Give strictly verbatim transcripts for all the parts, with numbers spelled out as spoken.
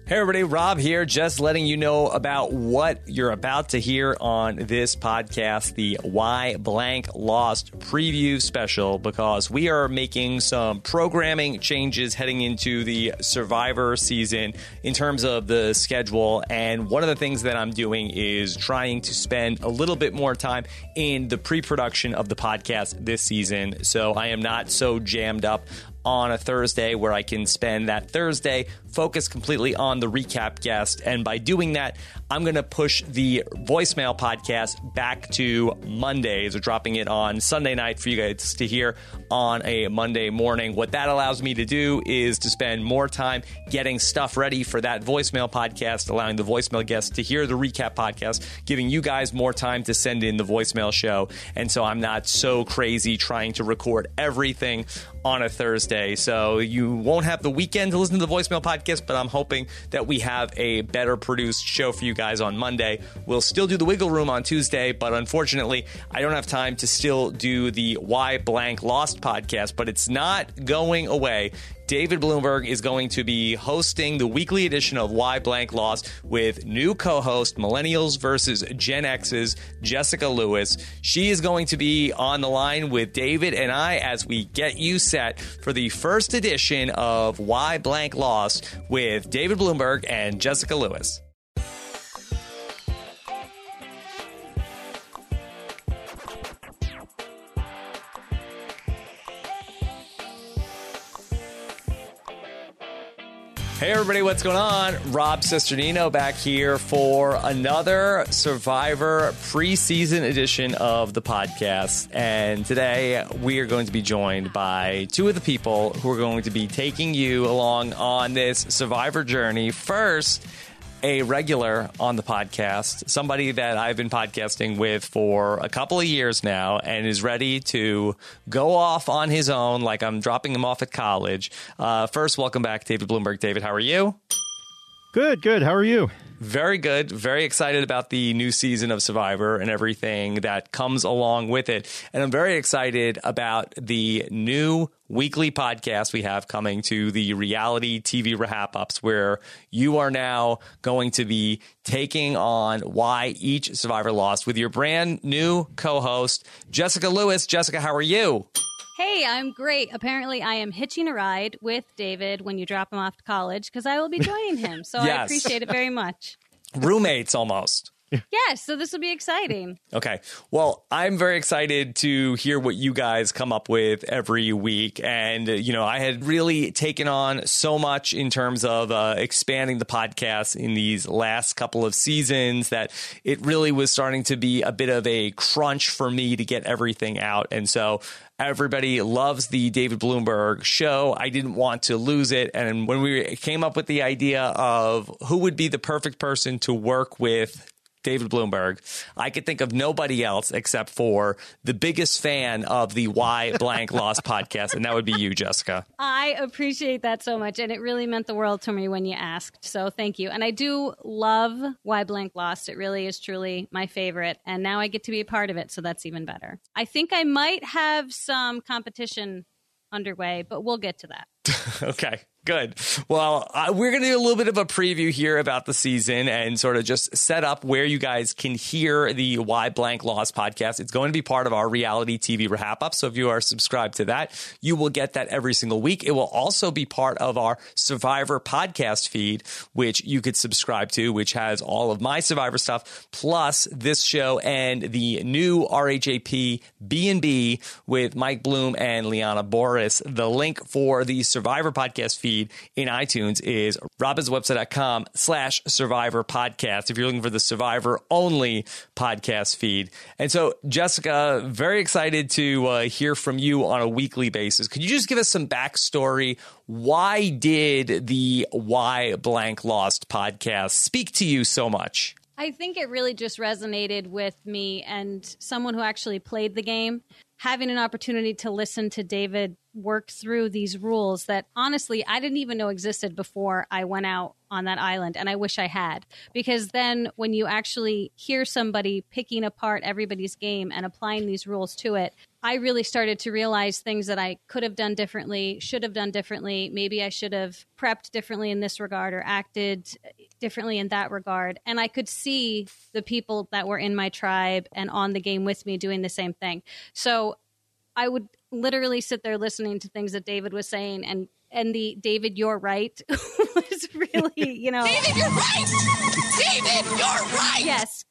Hey everybody, Rob here, just letting you know about what you're about to hear on this podcast, the Why Blank Lost preview special, because we are making some programming changes heading into the Survivor season in terms of the schedule. And one of the things that I'm doing is trying to spend a little bit more time in the pre-production of the podcast this season. So I am not so jammed up on a Thursday where I can spend that Thursday focus completely on the recap guest. And by doing that, I'm going to push the voicemail podcast back to Mondays, or dropping it on Sunday night for you guys to hear on a Monday morning. What that allows me to do is to spend more time getting stuff ready for that voicemail podcast, allowing the voicemail guests to hear the recap podcast, giving you guys more time to send in the voicemail show. And so I'm not so crazy trying to record everything on a Thursday. So you won't have the weekend to listen to the voicemail podcast, but I'm hoping that we have a better produced show for you guys on Monday. We'll still do the Wiggle Room on Tuesday, but unfortunately, I don't have time to still do the Why Blank Lost podcast, but it's not going away. David Bloomberg is going to be hosting the weekly edition of Why Blank Lost with new co-host Millennials versus Gen X's Jessica Lewis. She is going to be on the line with David and I as we get you set for the first edition of Why Blank Lost with David Bloomberg and Jessica Lewis. Hey everybody, what's going on? Rob Cesternino back here for another Survivor preseason edition of the podcast. And today we are going to be joined by two of the people who are going to be taking you along on this Survivor journey. First, a regular on the podcast, somebody that I've been podcasting with for a couple of years now and is ready to go off on his own like I'm dropping him off at college. Uh, first, welcome back, David Bloomberg. David, how are you? Good, good. How are you? Very good. Very excited about the new season of Survivor and everything that comes along with it. And I'm very excited about the new weekly podcast we have coming to the reality T V wrap-ups, where you are now going to be taking on why each Survivor lost with your brand new co-host, Jessica Lewis. Jessica, how are you? Hey, I'm great. Apparently, I am hitching a ride with David when you drop him off to college, because I will be joining him. So Yes. I appreciate it very much. Roommates almost. Yes, so this will be exciting. Okay. Well, I'm very excited to hear what you guys come up with every week. And, you know, I had really taken on so much in terms of uh, expanding the podcast in these last couple of seasons that it really was starting to be a bit of a crunch for me to get everything out. And so everybody loves the David Bloomberg show. I didn't want to lose it. And when we came up with the idea of who would be the perfect person to work with David Bloomberg, I could think of nobody else except for the biggest fan of the Why Blank Lost podcast, and that would be you, Jessica. I appreciate that so much, and it really meant the world to me when you asked, so thank you. And I do love Why Blank Lost. It really is truly my favorite, and now I get to be a part of it, so that's even better. I think I might have some competition underway, but we'll get to that. Okay. Good. Well, uh, we're going to do a little bit of a preview here about the season and sort of just set up where you guys can hear the Why Blank Lost podcast. It's going to be part of our reality T V wrap-up. So if you are subscribed to that, you will get that every single week. It will also be part of our Survivor podcast feed, which you could subscribe to, which has all of my Survivor stuff, plus this show and the new R H A P B and B with Mike Bloom and Liana Boris. The link for the Survivor podcast feed in iTunes is robinswebsite.com slash survivor podcast if you're looking for the Survivor only podcast feed. And so, Jessica, very excited to uh, hear from you on a weekly basis. Could you just give us some backstory? Why did the Why Blank Lost podcast speak to you so much? I think it really just resonated with me and someone who actually played the game. having an opportunity to listen to David work through these rules that honestly I didn't even know existed before I went out on that island, and I wish I had, because then when you actually hear somebody picking apart everybody's game and applying these rules to it, I really started to realize things that I could have done differently, should have done differently. Maybe I should have prepped differently in this regard or acted differently in that regard. And I could see the people that were in my tribe and on the game with me doing the same thing. So I would literally sit there listening to things that David was saying, and and the David, you're right was really, you know. David, you're right! David, you're right! Yes.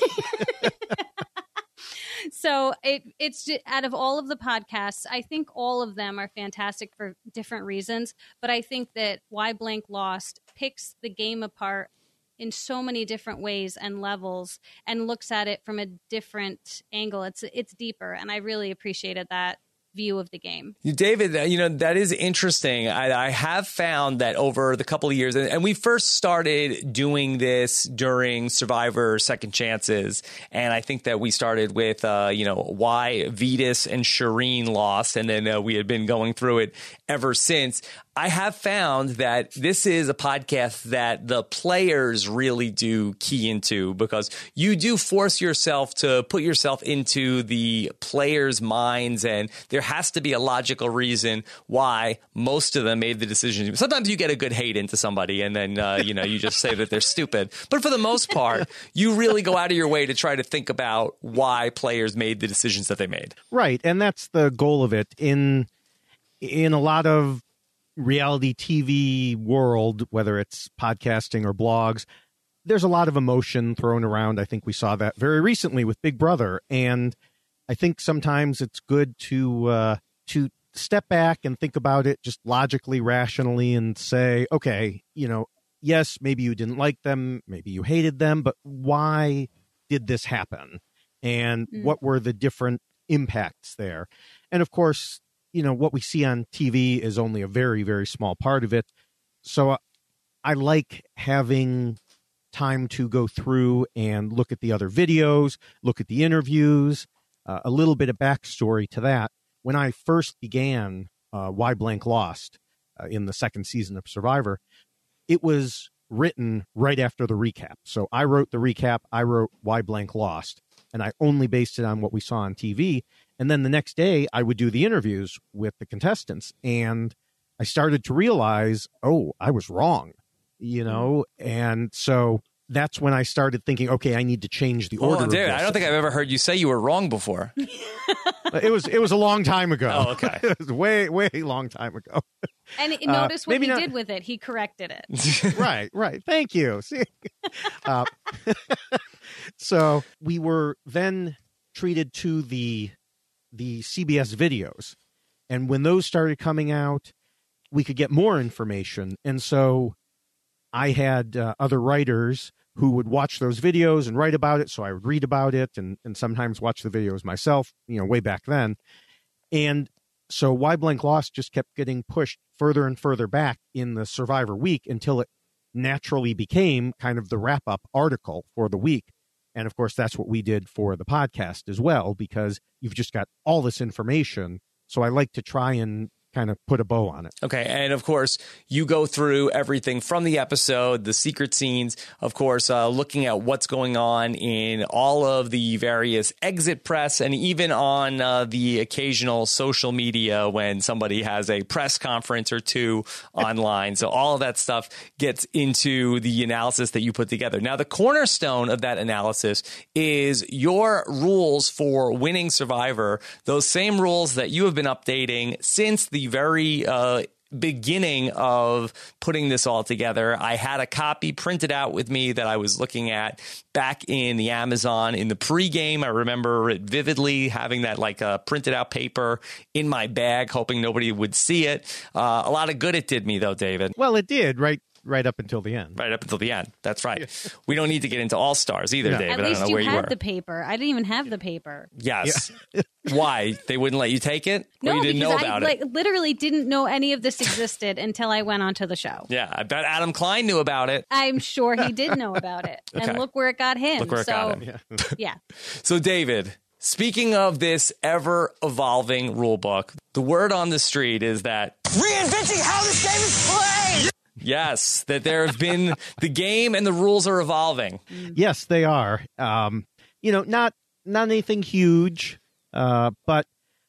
So it it's just, out of all of the podcasts, I think all of them are fantastic for different reasons. But I think that Why Blank Lost picks the game apart in so many different ways and levels and looks at it from a different angle. It's it's deeper, and I really appreciated that view of the game. David, you know, that is interesting. I, I have found that over the couple of years, and, and we first started doing this during Survivor Second Chances, and I think that we started with, uh, you know, why Vetus and Shireen lost, and then uh, we had been going through it ever since. I have found that this is a podcast that the players really do key into, because you do force yourself to put yourself into the players' minds, and there has to be a logical reason why most of them made the decision. Sometimes you get a good hate into somebody, and then uh, you know you just say that they're stupid. But for the most part, you really go out of your way to try to think about why players made the decisions that they made. Right, and that's the goal of it. In in a lot of reality T V world, whether it's podcasting or blogs, there's a lot of emotion thrown around. I think we saw that very recently with Big Brother, and I think sometimes it's good to uh, to step back and think about it just logically, rationally, and say, okay, you know, yes, maybe you didn't like them, maybe you hated them, but why did this happen? And mm. what were the different impacts there? And of course, you know, what we see on T V is only a very, very small part of it. So uh, I like having time to go through and look at the other videos, look at the interviews, uh, a little bit of backstory to that. When I first began uh, Why Blank Lost uh, in the second season of Survivor, it was written right after the recap. So I wrote the recap, I wrote Why Blank Lost, and I only based it on what we saw on T V. And then the next day, I would do the interviews with the contestants, and I started to realize, oh, I was wrong, you know? And so that's when I started thinking, okay, I need to change the order. Oh, dude, I don't think I've ever heard you say you were wrong before. It was it was a long time ago. Oh, okay. It was way, way long time ago. And uh, notice what he not... did with it. He corrected it. Right, right. Thank you. See? Uh, so we were then treated to the the C B S videos. And when those started coming out, we could get more information. And so I had uh, other writers who would watch those videos and write about it. So I would read about it and, and sometimes watch the videos myself, you know, way back then. And so Why Blank Lost just kept getting pushed further and further back in the Survivor week until it naturally became kind of the wrap-up article for the week. And of course, that's what we did for the podcast as well, because you've just got all this information. So I like to try and kind of put a bow on it. Okay. And of course, you go through everything from the episode, the secret scenes, of course, uh, looking at what's going on in all of the various exit press, and even on uh, the occasional social media when somebody has a press conference or two online. So all of that stuff gets into the analysis that you put together. Now, the cornerstone of that analysis is your rules for winning Survivor, those same rules that you have been updating since the very uh, beginning of putting this all together. I had a copy printed out with me that I was looking at back in the Amazon in the pregame. I remember it vividly, having that like uh, printed out paper in my bag, hoping nobody would see it. Uh, a lot of good it did me, though, David. Well, it did, right? Right up until the end. Right up until the end. That's right. We don't need to get into All Stars either, Yeah. David. At least I don't know you where you had were. the paper. I didn't even have the paper. Yes. Why? They wouldn't let you take it? No, or you didn't because know I about like, it? literally didn't know any of this existed until I went onto the show. Yeah, I bet Adam Klein knew about it. I'm sure he did know about it. Okay. And look where it got him. Look where it so, got him. Yeah. yeah. So, David, Speaking of this ever-evolving rule book, the word on the street is that Reinventing how this game is played! yes, that there have been the game and the rules are evolving. Yes, they are. Um, you know, not not anything huge, uh, but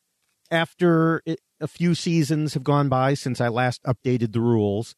after it, a few seasons have gone by since I last updated the rules,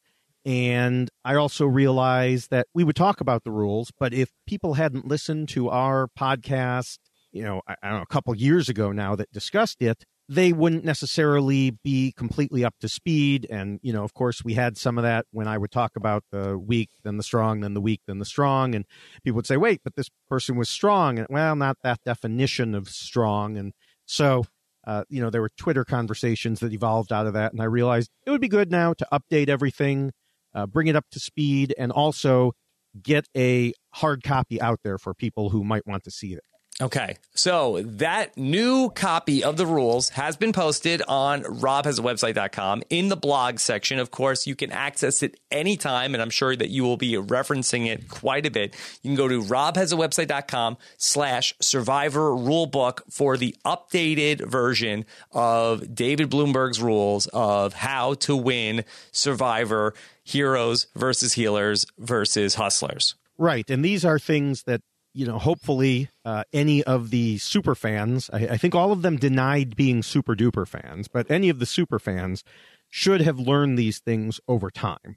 and I also realized that we would talk about the rules, but if people hadn't listened to our podcast, you know, I, I don't know, a couple years ago now that discussed it, they wouldn't necessarily be completely up to speed. And, you know, of course, we had some of that when I would talk about the weak, then the strong, then the weak, then the strong. And people would say, wait, but this person was strong. And, well, not that definition of strong. And so, uh, you know, there were Twitter conversations that evolved out of that. And I realized it would be good now to update everything, uh, bring it up to speed, and also get a hard copy out there for people who might want to see it. Okay, so that new copy of the rules has been posted on rob has a website dot com in the blog section. Of course, you can access it anytime, and I'm sure that you will be referencing it quite a bit. You can go to rob has a website dot com slash survivor rulebook for the updated version of David Bloomberg's rules of how to win Survivor heroes versus healers versus hustlers. Right, and these are things that, you know, hopefully uh, any of the super fans, I, I think all of them denied being super duper fans, but any of the super fans should have learned these things over time.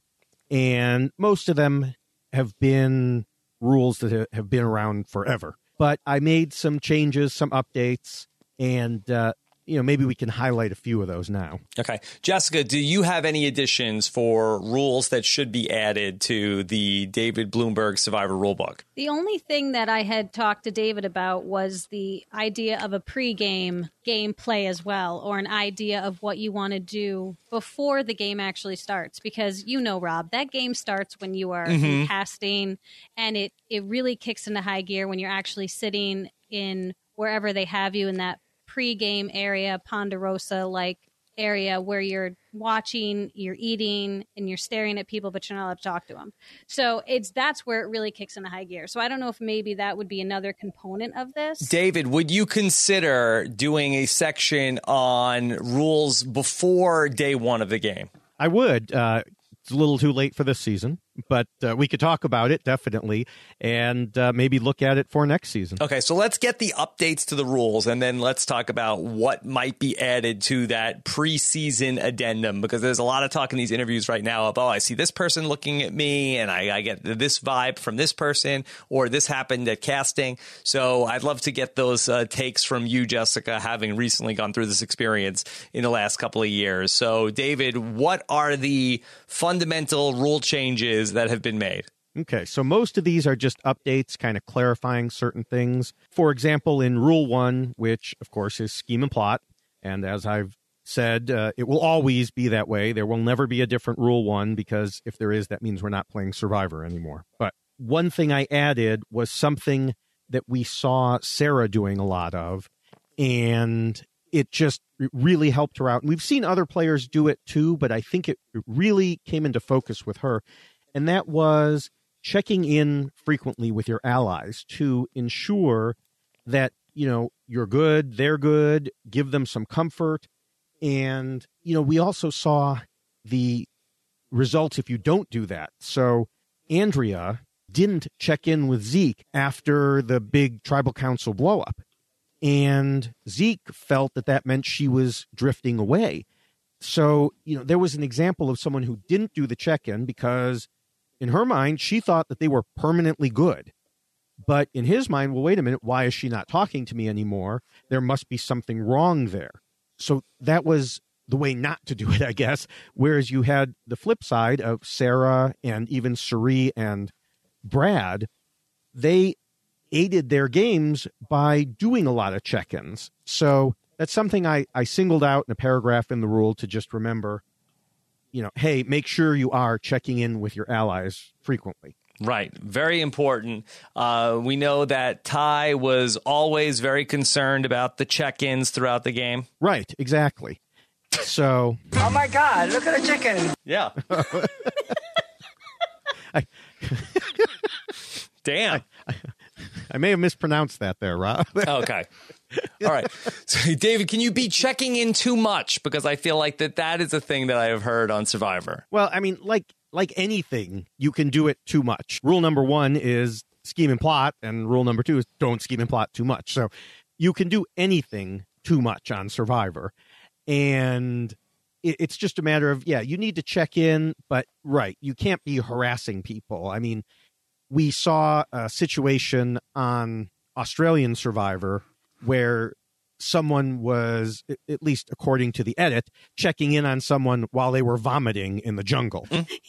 And most of them have been rules that have been around forever. But I made some changes, some updates, and, uh, you know, maybe we can highlight a few of those now. Okay. Jessica, do you have any additions for rules that should be added to the David Bloomberg Survivor Rulebook? The only thing that I had talked to David about was the idea of a pregame gameplay as well, or an idea of what you want to do before the game actually starts. Because you know, Rob, that game starts when you are Mm-hmm. casting, and it, it really kicks into high gear when you're actually sitting in wherever they have you in that pre-game area, Ponderosa-like area where you're watching, you're eating, and you're staring at people, but you're not allowed to talk to them. So it's that's where it really kicks into high gear. So I don't know if maybe that would be another component of this. David, would you consider doing a section on rules before day one of the game? I would. Uh, it's a little too late for this season, but uh, we could talk about it, definitely, and uh, maybe look at it for next season. Okay, so let's get the updates to the rules, and then let's talk about what might be added to that preseason addendum, because there's a lot of talk in these interviews right now of, oh, I see this person looking at me, and I, I get this vibe from this person, or this happened at casting. So I'd love to get those uh, takes from you, Jessica, having recently gone through this experience in the last couple of years. So, David, what are the fundamental rule changes that have been made? Okay, so most of these are just updates, kind of clarifying certain things. For example, in Rule one, which, of course, is scheme and plot, and as I've said, uh, it will always be that way. There will never be a different Rule one, because if there is, that means we're not playing Survivor anymore. But one thing I added was something that we saw Sarah doing a lot of, and it just really helped her out. And we've seen other players do it too, but I think it really came into focus with her. And that was checking in frequently with your allies to ensure that, you know, you're good, they're good, give them some comfort. And, you know, we also saw the results if you don't do that. So Andrea didn't check in with Zeke after the big tribal council blow up. And Zeke felt that that meant she was drifting away. So, you know, there was an example of someone who didn't do the check-in because in her mind, she thought that they were permanently good. But in his mind, well, wait a minute, why is she not talking to me anymore? There must be something wrong there. So that was the way not to do it, I guess. Whereas you had the flip side of Sarah and even Suri and Brad, they aided their games by doing a lot of check-ins. So that's something I, I singled out in a paragraph in the rule to just remember, you know, hey, make sure you are checking in with your allies frequently. Right. Very important. Uh, we know that Ty was always very concerned about the check-ins throughout the game. Right. Exactly. So. Oh, my God. Look at the chicken. Yeah. I, Damn. I, I, I may have mispronounced that there, Rob. Okay. All right. So, David, can you be checking in too much? Because I feel like that that is a thing that I have heard on Survivor. Well, I mean, like like anything, you can do it too much. Rule number one is scheme and plot, and rule number two is don't scheme and plot too much. So you can do anything too much on Survivor. And it, it's just a matter of, yeah, you need to check in, but right, you can't be harassing people. I mean, we saw a situation on Australian Survivor where someone was, at least according to the edit, checking in on someone while they were vomiting in the jungle.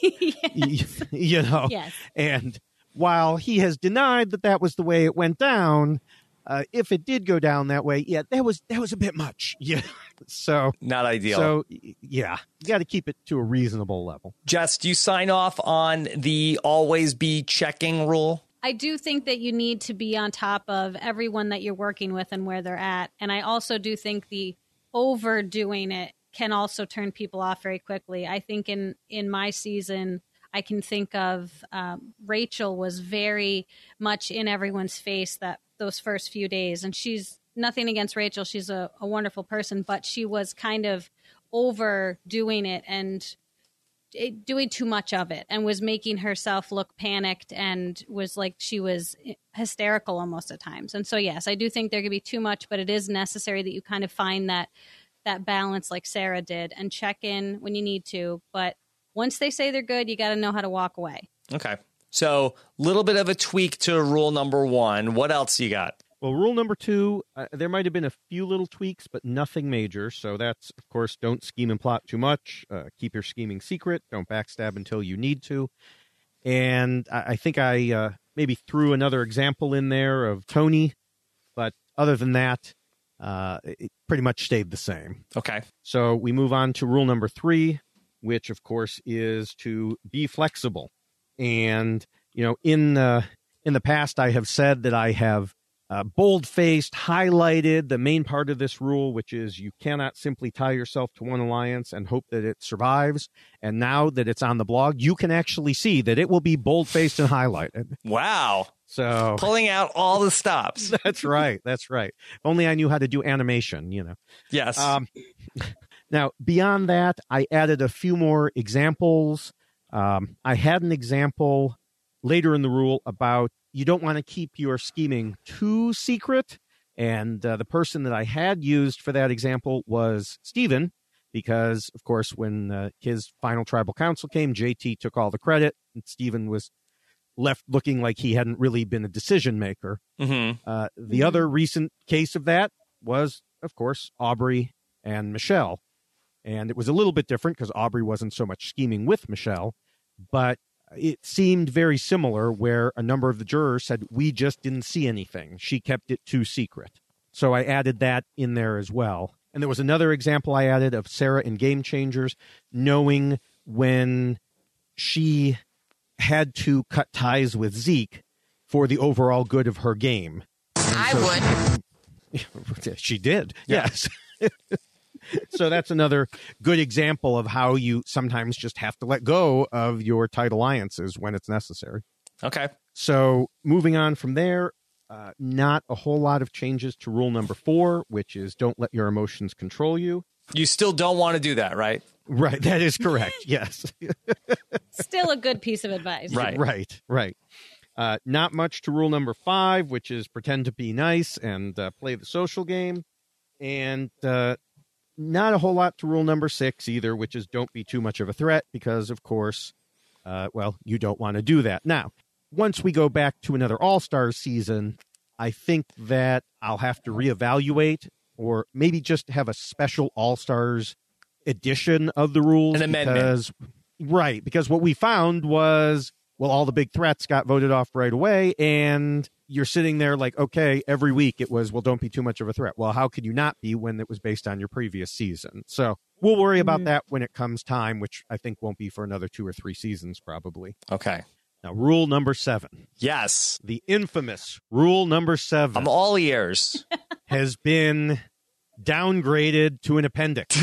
Yes. you, you know, Yes. And while he has denied that that was the way it went down, uh, if it did go down that way, yeah, that was that was a bit much. Yeah, so Not ideal. So yeah, you got to keep it to a reasonable level. Jess, do you sign off on the always be checking rule? I do think that you need to be on top of everyone that you're working with and where they're at. And I also do think the overdoing it can also turn people off very quickly. I think in, in my season, I can think of um, Rachel was very much in everyone's face that those first few days. And she's nothing against Rachel. She's a, a wonderful person, but she was kind of overdoing it and it, doing too much of it and was making herself look panicked and was like she was hysterical almost at times. And so, yes, I do think there could be too much, but it is necessary that you kind of find that that balance like Sarah did and check in when you need to. But once they say they're good, you got to know how to walk away. Okay. So a little bit of a tweak to rule number one. What else you got? Well, rule number two, uh, there might have been a few little tweaks, but nothing major. So that's, of course, don't scheme and plot too much. Uh, keep your scheming secret. Don't backstab until you need to. And I, I think I uh, maybe threw another example in there of Tony. But other than that, uh, it pretty much stayed the same. Okay. So we move on to rule number three, which, of course, is to be flexible. And, you know, in, uh, in the past, I have said that I have Uh, bold-faced, highlighted the main part of this rule, which is you cannot simply tie yourself to one alliance and hope that it survives. And now that it's on the blog, you can actually see that it will be bold-faced and highlighted. Wow. So Pulling out all the stops. that's right. That's right. Only I knew how to do animation, you know. Yes. Um, now, beyond that, I added a few more examples. Um, I had an example later in the rule about you don't want to keep your scheming too secret. And uh, the person that I had used for that example was Stephen, because, of course, when uh, his final tribal council came, J T took all the credit, and Stephen was left looking like he hadn't really been a decision maker. Mm-hmm. Uh, the other recent case of that was, of course, Aubrey and Michelle. And it was a little bit different because Aubrey wasn't so much scheming with Michelle, but it seemed very similar where a number of the jurors said, we just didn't see anything. She kept it too secret. So I added that in there as well. And there was another example I added of Sarah in Game Changers, knowing when she had to cut ties with Zeke for the overall good of her game. And I so would. She did. Yeah. Yes. So that's another good example of how you sometimes just have to let go of your tight alliances when it's necessary. Okay. So moving on from there, uh, not a whole lot of changes to rule number four, which is don't let your emotions control you. You still don't want to do that, right? Right. That is correct. Yes. Still a good piece of advice. Right. Right. Right. Uh, not much to rule number five, which is pretend to be nice and uh, play the social game. And uh, not a whole lot to rule number six either, which is don't be too much of a threat because, of course, uh, well, you don't want to do that. Now, once we go back to another All-Stars season, I think that I'll have to reevaluate or maybe just have a special All-Stars edition of the rules. An amendment. Because, right, because what we found was, well, all the big threats got voted off right away, and you're sitting there like, okay, every week it was, well, don't be too much of a threat. Well, how could you not be when it was based on your previous season? So we'll worry about mm-hmm. that when it comes time, which I think won't be for another two or three seasons probably. Okay. Now, rule number seven. Yes. The infamous rule number seven. I'm all ears. Has been downgraded to an appendix.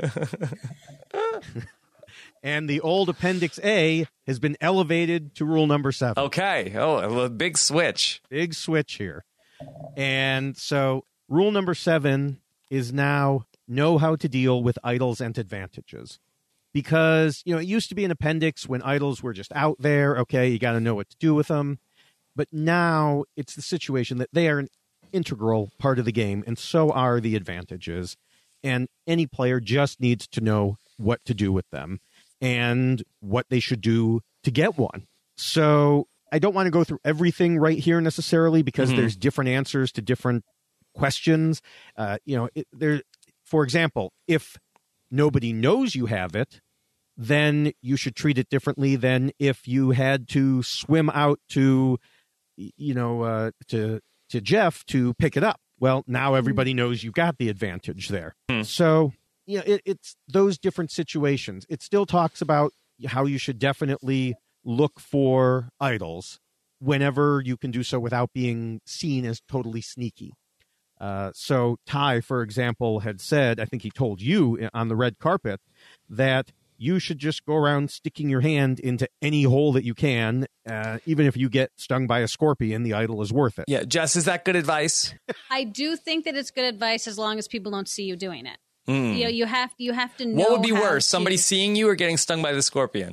And the old Appendix A has been elevated to rule number seven. Okay. Oh, a big switch. Big switch here. And so Rule number seven is now know how to deal with idols and advantages. Because, you know, it used to be an appendix when idols were just out there. Okay, you got to know what to do with them. But now it's the situation that they are an integral part of the game, and so are the advantages. And any player just needs to know what to do with them and what they should do to get one. So I don't want to go through everything right here necessarily, because mm-hmm. there's different answers to different questions. Uh, you know, it, there. For example, if nobody knows you have it, then you should treat it differently than if you had to swim out to, you know, uh, to to Jeff to pick it up. Well, now everybody knows you've got the advantage there. Mm. So, you know, it, it's those different situations. It still talks about how you should definitely look for idols whenever you can do so without being seen as totally sneaky. Uh, so Ty, for example, had said, I think he told you on the red carpet, that you should just go around sticking your hand into any hole that you can. Uh, even if you get stung by a scorpion, the idol is worth it. Yeah, Jess, is that good advice? I do think that it's good advice as long as people don't see you doing it. Mm. You know, you have you have to know. What would be worse, to... somebody seeing you or getting stung by the scorpion?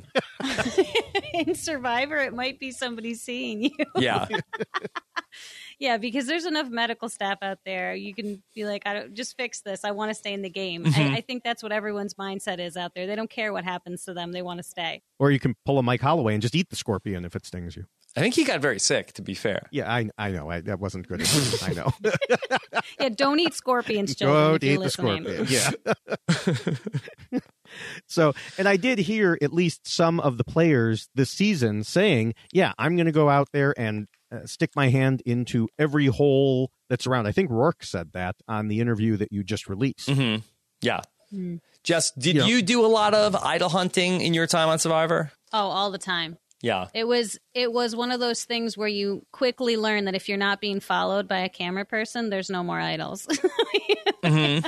In Survivor, it might be somebody seeing you. Yeah. Yeah, because there's enough medical staff out there. You can be like, I don't just fix this. I want to stay in the game. Mm-hmm. I, I think that's what everyone's mindset is out there. They don't care what happens to them. They want to stay. Or you can pull a Mike Holloway and just eat the scorpion if it stings you. I think he got very sick, to be fair. Yeah, I I know. I, that wasn't good. I know. Yeah, don't eat scorpions, children. Don't eat the scorpion. Yeah. So, and I did hear at least some of the players this season saying, yeah, I'm going to go out there and uh, stick my hand into every hole that's around. I think Rourke said that on the interview that you just released. Mm-hmm. Yeah. Mm. Jess, did you, know, you do a lot of idol hunting in your time on Survivor? Oh, all the time. Yeah. It was it was one of those things where you quickly learn that if you're not being followed by a camera person, there's no more idols. Mm-hmm.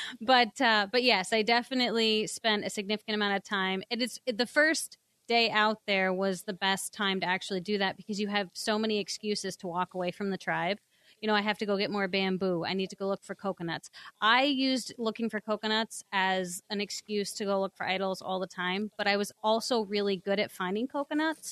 But uh, but yes, I definitely spent a significant amount of time. It is it, the first day out there was the best time to actually do that, because you have so many excuses to walk away from the tribe. You know, I have to go get more bamboo. I need to go look for coconuts. I used looking for coconuts as an excuse to go look for idols all the time, but I was also really good at finding coconuts.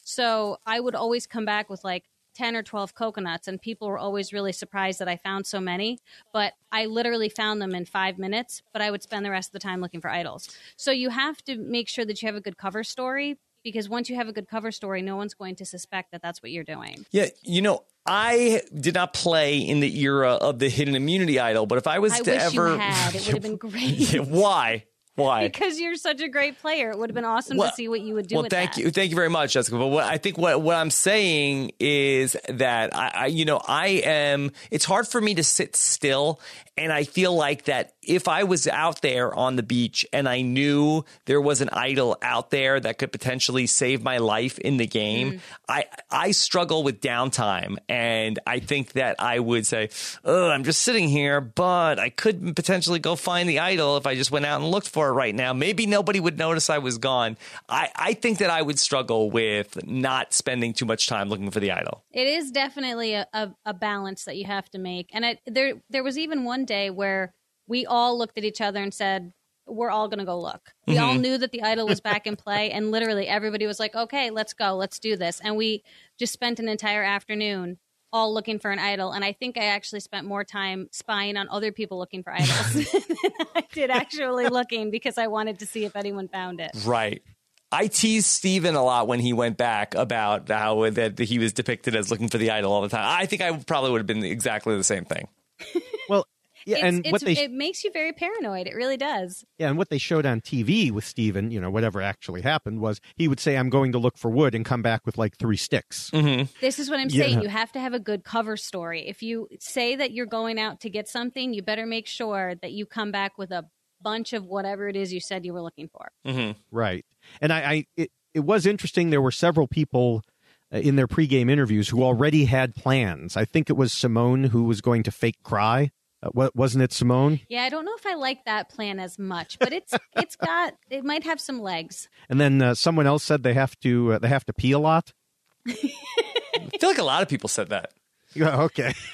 So I would always come back with like ten or twelve coconuts, and people were always really surprised that I found so many. But I literally found them in five minutes, but I would spend the rest of the time looking for idols. So you have to make sure that you have a good cover story, because once you have a good cover story, no one's going to suspect that that's what you're doing. Yeah, you know, I did not play in the era of the hidden immunity idol, but if I was I to wish ever, you had, it would have been great. Why? Why? Because you're such a great player. It would have been awesome well, to see what you would do well, with thank that. you. Thank you very much, Jessica. But what I think what, what I'm saying is that, I, I, you know, I am, it's hard for me to sit still. And I feel like that if I was out there on the beach and I knew there was an idol out there that could potentially save my life in the game, mm. I I struggle with downtime. And I think that I would say, oh, I'm just sitting here, but I could potentially go find the idol if I just went out and looked for it right now. Maybe nobody would notice I was gone. I, I think that I would struggle with not spending too much time looking for the idol. It is definitely a, a, a balance that you have to make. And it, there there was even one day where we all looked at each other and said, we're all going to go look. We mm-hmm. all knew that the idol was back in play, and literally everybody was like, okay, let's go, let's do this. And we just spent an entire afternoon all looking for an idol. And I think I actually spent more time spying on other people looking for idols than I did actually looking, because I wanted to see if anyone found it. Right. I teased Steven a lot when he went back about how that he was depicted as looking for the idol all the time. I think I probably would have been exactly the same thing. Well, yeah, it's, and it's, what they it makes you very paranoid. It really does. Yeah, and what they showed on T V with Steven, you know, whatever actually happened, was he would say, I'm going to look for wood, and come back with like three sticks. Mm-hmm. This is what I'm yeah. saying. You have to have a good cover story. If you say that you're going out to get something, you better make sure that you come back with a bunch of whatever it is you said you were looking for. Mm-hmm. Right. And I, I it, it was interesting. There were several people uh, in their pregame interviews who already had plans. I think it was Simone who was going to fake cry. Uh, what wasn't it, Simone? Yeah, I don't know if I like that plan as much, but it's it's got it might have some legs. And then uh, someone else said they have to uh, they have to pee a lot. I feel like a lot of people said that. Yeah, okay.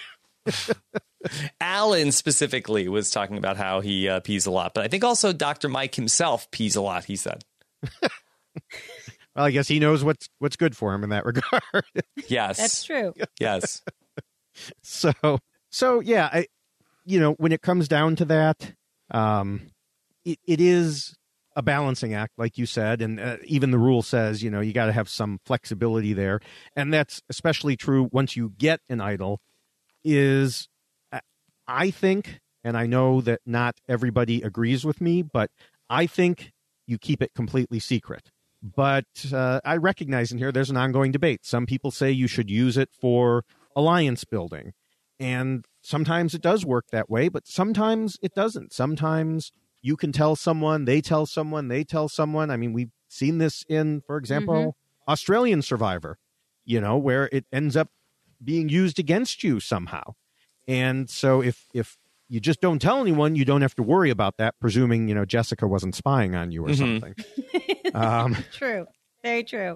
Alan specifically was talking about how he uh, pees a lot, but I think also Doctor Mike himself pees a lot, he said. Well, I guess he knows what's what's good for him in that regard. Yes. That's true. Yes. So, so yeah, I, you know, when it comes down to that, um, it, it is a balancing act, like you said, and uh, even the rule says, you know, you got to have some flexibility there, and that's especially true once you get an idol. Is I think, and I know that not everybody agrees with me, but I think you keep it completely secret. But uh, I recognize in here there's an ongoing debate. Some people say you should use it for alliance building. And sometimes it does work that way, but sometimes it doesn't. Sometimes you can tell someone, they tell someone, they tell someone. I mean, we've seen this in, for example, mm-hmm. Australian Survivor, you know, where it ends up being used against you somehow. And so if if you just don't tell anyone, you don't have to worry about that, presuming, you know, Jessica wasn't spying on you or mm-hmm. something. um, true. Very true.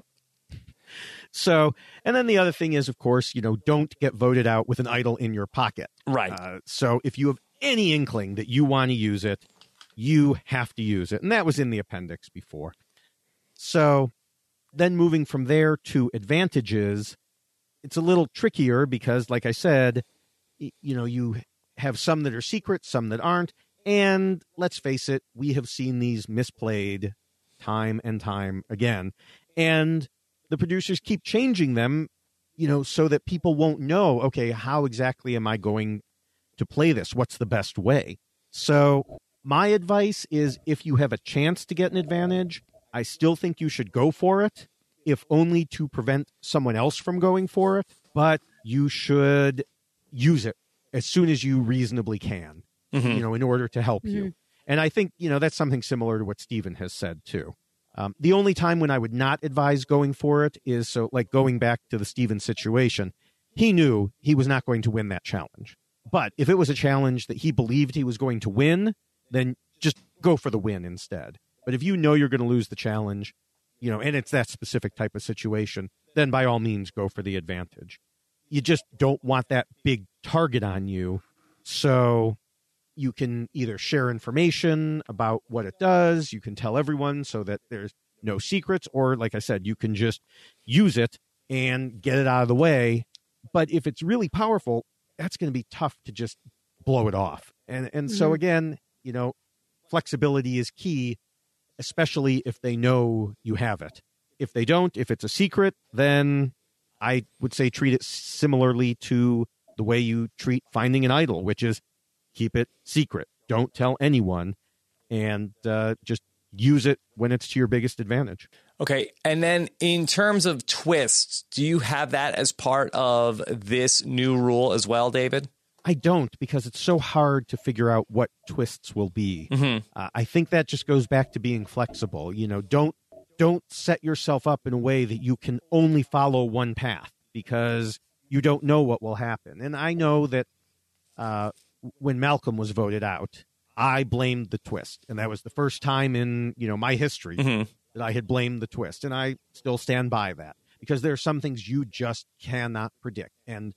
So, and then the other thing is, of course, you know, don't get voted out with an idol in your pocket. Right. Uh, so if you have any inkling that you want to use it, you have to use it. And that was in the appendix before. So then moving from there to advantages, it's a little trickier because, like I said, you know, you have some that are secret, some that aren't. And let's face it, we have seen these misplayed time and time again. And the producers keep changing them, you know, so that people won't know, okay, how exactly am I going to play this? What's the best way? So my advice is if you have a chance to get an advantage, I still think you should go for it, if only to prevent someone else from going for it. But you should use it as soon as you reasonably can, mm-hmm. you know, in order to help mm-hmm. you. And I think, you know, that's something similar to what Stephen has said, too. Um, the only time when I would not advise going for it is, so like going back to the Stephen situation, he knew he was not going to win that challenge. But if it was a challenge that he believed he was going to win, then just go for the win instead. But if you know you're going to lose the challenge, you know, and it's that specific type of situation, then by all means go for the advantage. You just don't want that big target on you. So you can either share information about what it does, you can tell everyone so that there's no secrets, or like I said, you can just use it and get it out of the way. But if it's really powerful, that's going to be tough to just blow it off. And and mm-hmm. so again, you know, flexibility is key, especially if they know you have it. If they don't, if it's a secret, then I would say treat it similarly to the way you treat finding an idol, which is keep it secret. Don't tell anyone, and uh, just use it when it's to your biggest advantage. Okay. And then in terms of twists, do you have that as part of this new rule as well, David? I don't, because it's so hard to figure out what twists will be. Mm-hmm. Uh, I think that just goes back to being flexible. You know, don't don't set yourself up in a way that you can only follow one path, because you don't know what will happen. And I know that uh, when Malcolm was voted out, I blamed the twist. And that was the first time in, you know, my history mm-hmm. that I had blamed the twist. And I still stand by that, because there are some things you just cannot predict. And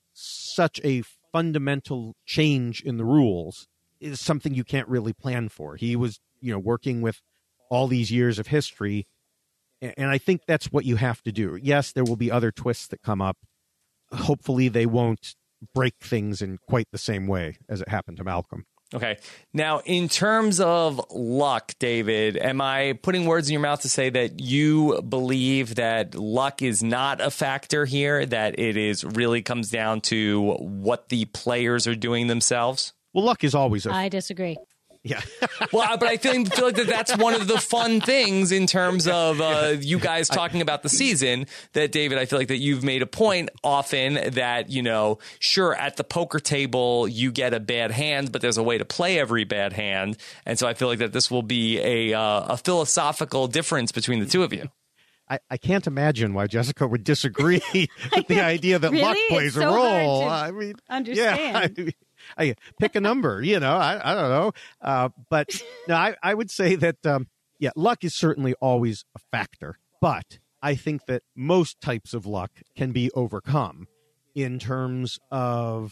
such a fundamental change in the rules is something you can't really plan for. He was, you know, working with all these years of history. And I think that's what you have to do. Yes, there will be other twists that come up. Hopefully they won't break things in quite the same way as it happened to Malcolm. Okay. Now, in terms of luck, David, am I putting words in your mouth to say that you believe that luck is not a factor here, that it is really comes down to what the players are doing themselves? Well, luck is always a... I disagree. Yeah. Well, but I feel, feel like that that's one of the fun things in terms of uh, you guys talking about the season, that, David, I feel like that you've made a point often that, you know, sure, at the poker table, you get a bad hand, but there's a way to play every bad hand. And so I feel like that this will be a, uh, a philosophical difference between the two of you. I, I can't imagine why Jessica would disagree with the idea that really? luck plays it's a so role. Hard to I mean, understand. Yeah, I mean, I pick a number, you know, I, I don't know. Uh, but no, I, I would say that, um, yeah, luck is certainly always a factor. But I think that most types of luck can be overcome in terms of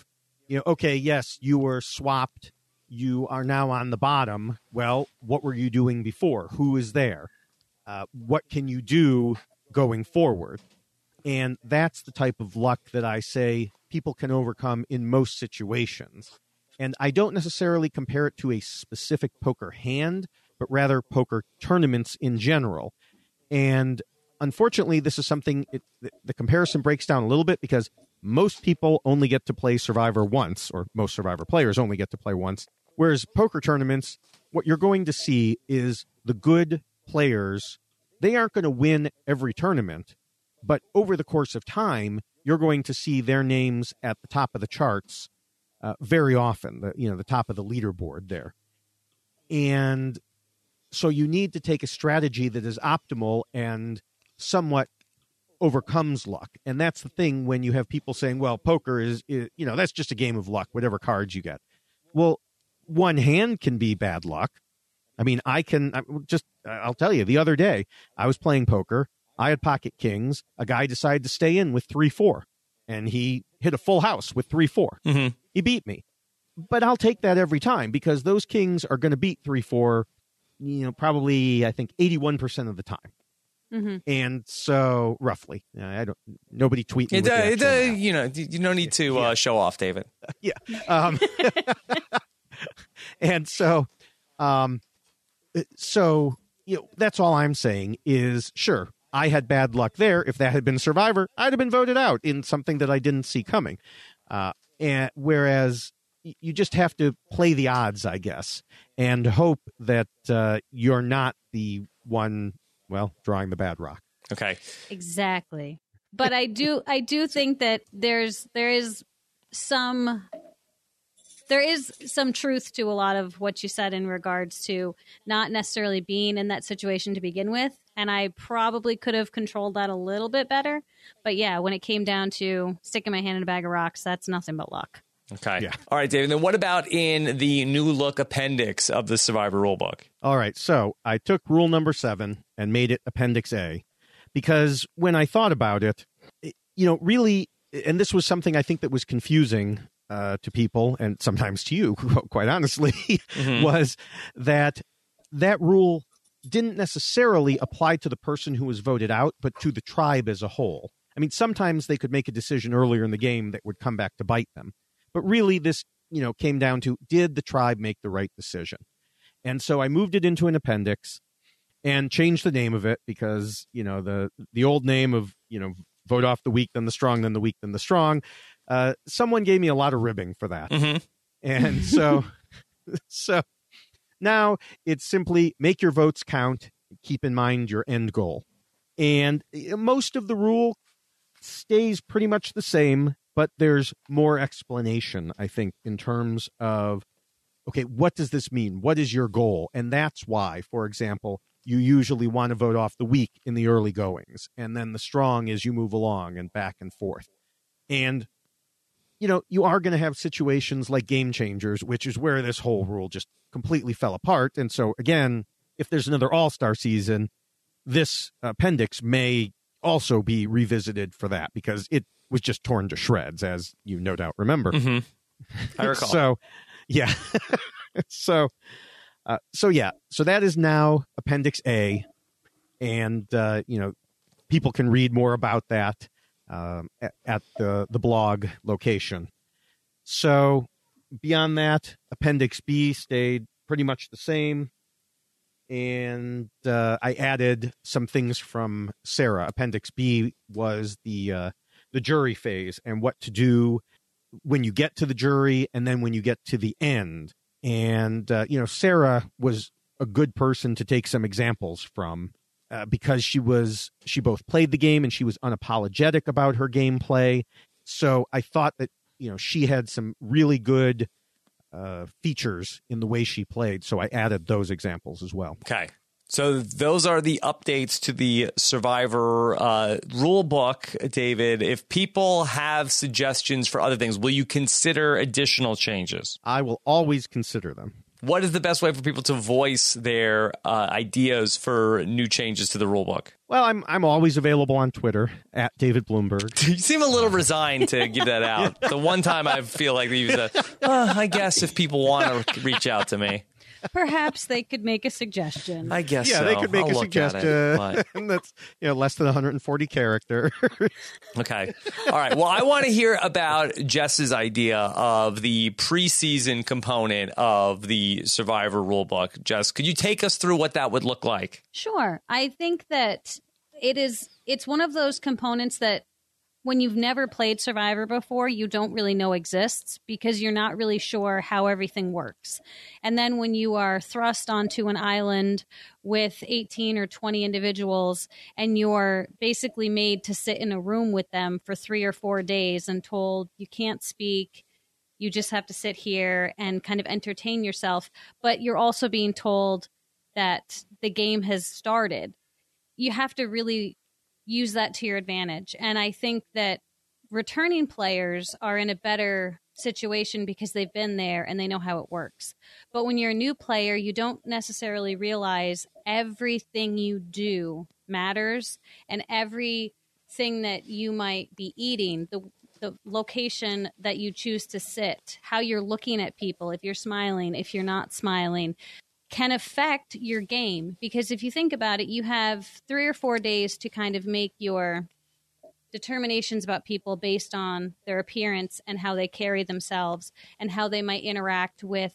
you know, okay, yes, you were swapped. You are now on the bottom. Well, what were you doing before? Who is there? Uh, what can you do going forward? And that's the type of luck that I say people can overcome in most situations. And I don't necessarily compare it to a specific poker hand, but rather poker tournaments in general. And unfortunately, this is something, it, the, the comparison breaks down a little bit because most people only get to play Survivor once, or most Survivor players only get to play once. Whereas poker tournaments, what you're going to see is the good players, they aren't going to win every tournament, but over the course of time, you're going to see their names at the top of the charts uh, very often, the, you know, the top of the leaderboard there. And so you need to take a strategy that is optimal and somewhat overcomes luck. And that's the thing when you have people saying, well, poker is, is, you know, that's just a game of luck, whatever cards you get. Well, one hand can be bad luck. I mean, I can I just, I'll tell you, the other day I was playing poker. I had pocket kings. A guy decided to stay in with three, four, and he hit a full house with three, four. Mm-hmm. He beat me, but I'll take that every time because those kings are going to beat three, four, you know, probably, I think eighty-one percent of the time. Mm-hmm. And so roughly, I don't, nobody tweet me. It, with uh, the it, actual uh, you know, you don't need to Yeah. uh, show off, David. yeah. Um, and so, um, so, you know, that's all I'm saying is, sure, I had bad luck there. If that had been Survivor, I'd have been voted out in something that I didn't see coming. Uh, and whereas you just have to play the odds, I guess, and hope that uh, you're not the one, well, drawing the bad rock. Okay. Exactly. But I do I do think that there's there is some there is some truth to a lot of what you said in regards to not necessarily being in that situation to begin with. And I probably could have controlled that a little bit better. But yeah, when it came down to sticking my hand in a bag of rocks, that's nothing but luck. Okay. Yeah. All right, David. Then what about in the new look appendix of the Survivor rulebook? All right, so I took rule number seven and made it Appendix A because when I thought about it, it you know, really, and this was something I think that was confusing uh, to people and sometimes to you, quite honestly, mm-hmm. was that that rule didn't necessarily apply to the person who was voted out, but to the tribe as a whole. I mean, sometimes they could make a decision earlier in the game that would come back to bite them. But really, this, you know, came down to, did the tribe make the right decision? And so I moved it into an appendix and changed the name of it because, you know, the the old name of, you know, vote off the weak, then the strong, then the weak, then the strong. Uh, someone gave me a lot of ribbing for that. Mm-hmm. And so, so now it's simply make your votes count. Keep in mind your end goal. And most of the rule stays pretty much the same, but there's more explanation, I think, in terms of, okay, what does this mean? What is your goal? And that's why, for example, you usually want to vote off the weak in the early goings, and then the strong as you move along and back and forth. And, you know, you are going to have situations like Game Changers, which is where this whole rule just completely fell apart. And so, again, if there's another All-Star season, this appendix may also be revisited for that because it was just torn to shreds, as you no doubt remember. Mm-hmm. I recall. So, yeah. so, uh, so yeah. So that is now Appendix A, and uh, you know, people can read more about that um, at, at the the blog location. So beyond that, Appendix B stayed pretty much the same. And uh, I added some things from Sarah. Appendix B was the uh, the jury phase and what to do when you get to the jury and then when you get to the end. And, uh, you know, Sarah was a good person to take some examples from uh, because she was she both played the game and she was unapologetic about her gameplay. So I thought that, you know, she had some really good Uh, features in the way she played, so I added those examples as well. Okay. So those are the updates to the Survivor uh, rule book, David. If people have suggestions for other things, will you consider additional changes? I will always consider them. What is the best way for people to voice their uh, ideas for new changes to the rule book? Well, I'm I'm always available on Twitter at David Bloomberg. You seem a little resigned to give that out. The one time I feel like you said, uh, I guess if people want to reach out to me. Perhaps they could make a suggestion. I guess yeah, so. they could make I'll a look suggestion. at it, but- And that's you know less than one hundred forty characters. Okay. All right. Well, I want to hear about Jess's idea of the preseason component of the Survivor rulebook. Jess, could you take us through what that would look like? Sure. I think that it is it's one of those components that when you've never played Survivor before, you don't really know exists because you're not really sure how everything works. And then when you are thrust onto an island with eighteen or twenty individuals and you're basically made to sit in a room with them for three or four days and told you can't speak, you just have to sit here and kind of entertain yourself, but you're also being told that the game has started. You have to really use that to your advantage. And I think that returning players are in a better situation because they've been there and they know how it works. But when you're a new player, you don't necessarily realize everything you do matters and everything that you might be eating, the the location that you choose to sit, how you're looking at people, if you're smiling, if you're not smiling, can affect your game. Because if you think about it, you have three or four days to kind of make your determinations about people based on their appearance and how they carry themselves and how they might interact with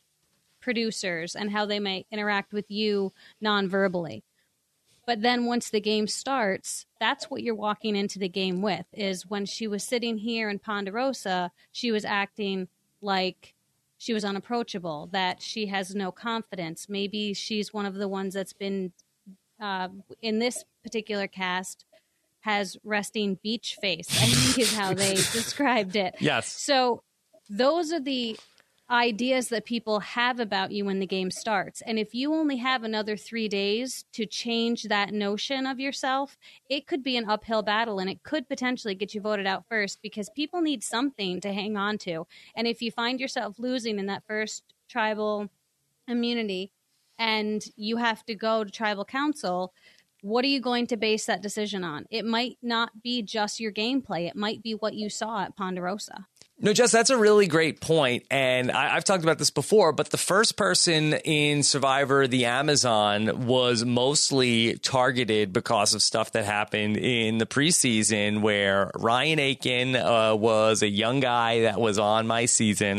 producers and how they might interact with you non-verbally. But then once the game starts, that's what you're walking into the game with, is when she was sitting here in Ponderosa, she was acting like she was unapproachable, that she has no confidence. Maybe she's one of the ones that's been, uh, in this particular cast, has resting beach face, I think is how they described it. Yes. So those are the ideas that people have about you when the game starts. And if you only have another three days to change that notion of yourself, it could be an uphill battle and it could potentially get you voted out first because people need something to hang on to. And if you find yourself losing in that first tribal immunity and you have to go to tribal council, what are you going to base that decision on? It might not be just your gameplay. It might be what you saw at Ponderosa. No, Jess, that's a really great point. And I, I've talked about this before, but the first person in Survivor, the Amazon, was mostly targeted because of stuff that happened in the preseason where Ryan Aiken uh, was a young guy that was on my season.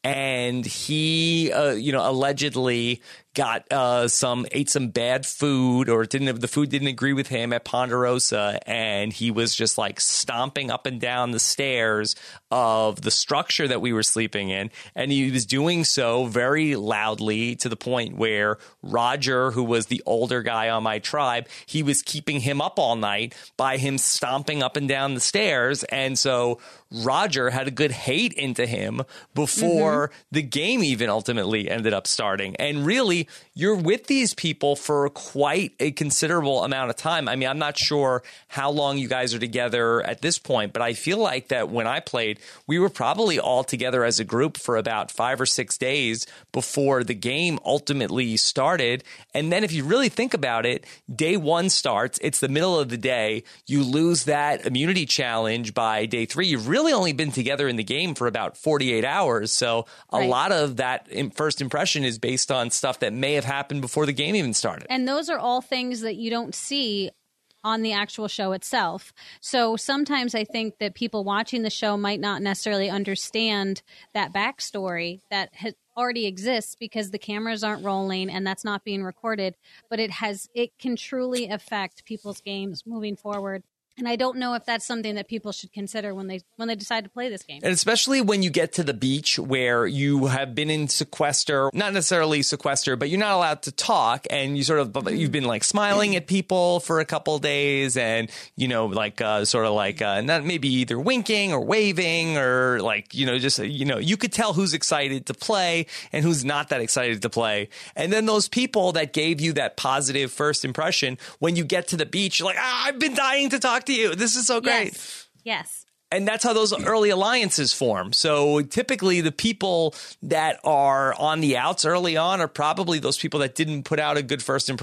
And he, uh, you know, allegedly got uh, some, ate some bad food or didn't, the food didn't agree with him at Ponderosa. And he was just like stomping up and down the stairs of the structure that we were sleeping in. And he was doing so very loudly to the point where Roger, who was the older guy on my tribe, he was keeping him up all night by him stomping up and down the stairs. And so Roger had a good hate into him before mm-hmm. the game even ultimately ended up starting. And really, you're with these people for quite a considerable amount of time. I mean, I'm not sure how long you guys are together at this point, but I feel like that when I played, we were probably all together as a group for about five or six days before the game ultimately started. And then if you really think about it, day one starts, it's the middle of the day, you lose that immunity challenge by day three. You've really only been together in the game for about forty-eight hours. So a right. lot of that first impression is based on stuff that may have happened before the game even started. And those are all things that you don't see on the actual show itself. So sometimes I think that people watching the show might not necessarily understand that backstory that ha- already exists because the cameras aren't rolling and that's not being recorded, but it has, it can truly affect people's games moving forward. And I don't know if that's something that people should consider when they when they decide to play this game. And especially when you get to the beach where you have been in sequester, not necessarily sequester, but you're not allowed to talk. And you sort of, you've been like smiling at people for a couple of days and, you know, like uh, sort of like uh, not maybe either winking or waving or like, you know, just, you know, you could tell who's excited to play and who's not that excited to play. And then those people that gave you that positive first impression, when you get to the beach, you're like, ah, I've been dying to talk to you. This is so great. Yes. Yes. And that's how those early alliances form. So typically the people that are on the outs early on are probably those people that didn't put out a good first impression.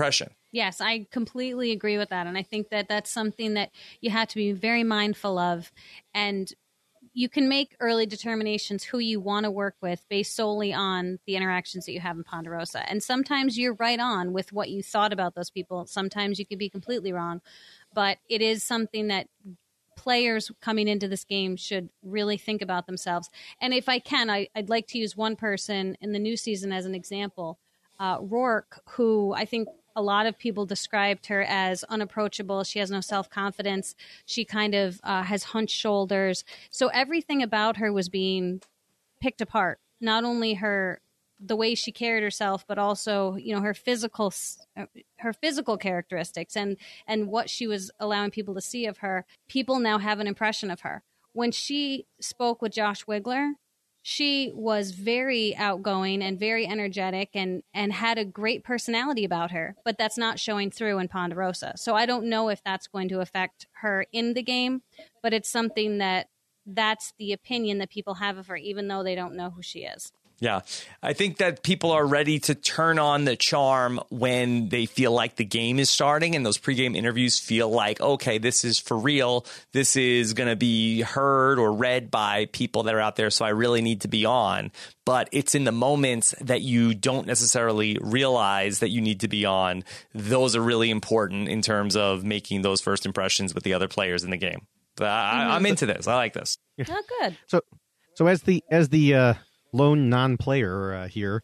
Yes, I completely agree with that. And I think that that's something that you have to be very mindful of. And you can make early determinations who you want to work with based solely on the interactions that you have in Ponderosa. And sometimes you're right on with what you thought about those people. Sometimes you could be completely wrong. But it is something that players coming into this game should really think about themselves. And if I can, I, I'd like to use one person in the new season as an example. Uh, Rourke, who I think a lot of people described her as unapproachable. She has no self-confidence. She kind of uh, has hunched shoulders. So everything about her was being picked apart. Not only her, the way she carried herself, but also, you know, her physical, her physical characteristics and, and what she was allowing people to see of her. People now have an impression of her. When she spoke with Josh Wigler, she was very outgoing and very energetic and, and had a great personality about her, but that's not showing through in Ponderosa. So I don't know if that's going to affect her in the game, but it's something that that's the opinion that people have of her, even though they don't know who she is. Yeah, I think that people are ready to turn on the charm when they feel like the game is starting and those pregame interviews feel like, okay, this is for real. This is going to be heard or read by people that are out there. So I really need to be on. But it's in the moments that you don't necessarily realize that you need to be on. Those are really important in terms of making those first impressions with the other players in the game. But I, mm-hmm. I'm into this. I like this. Oh, good. So, so as the as the uh... lone non-player uh, here,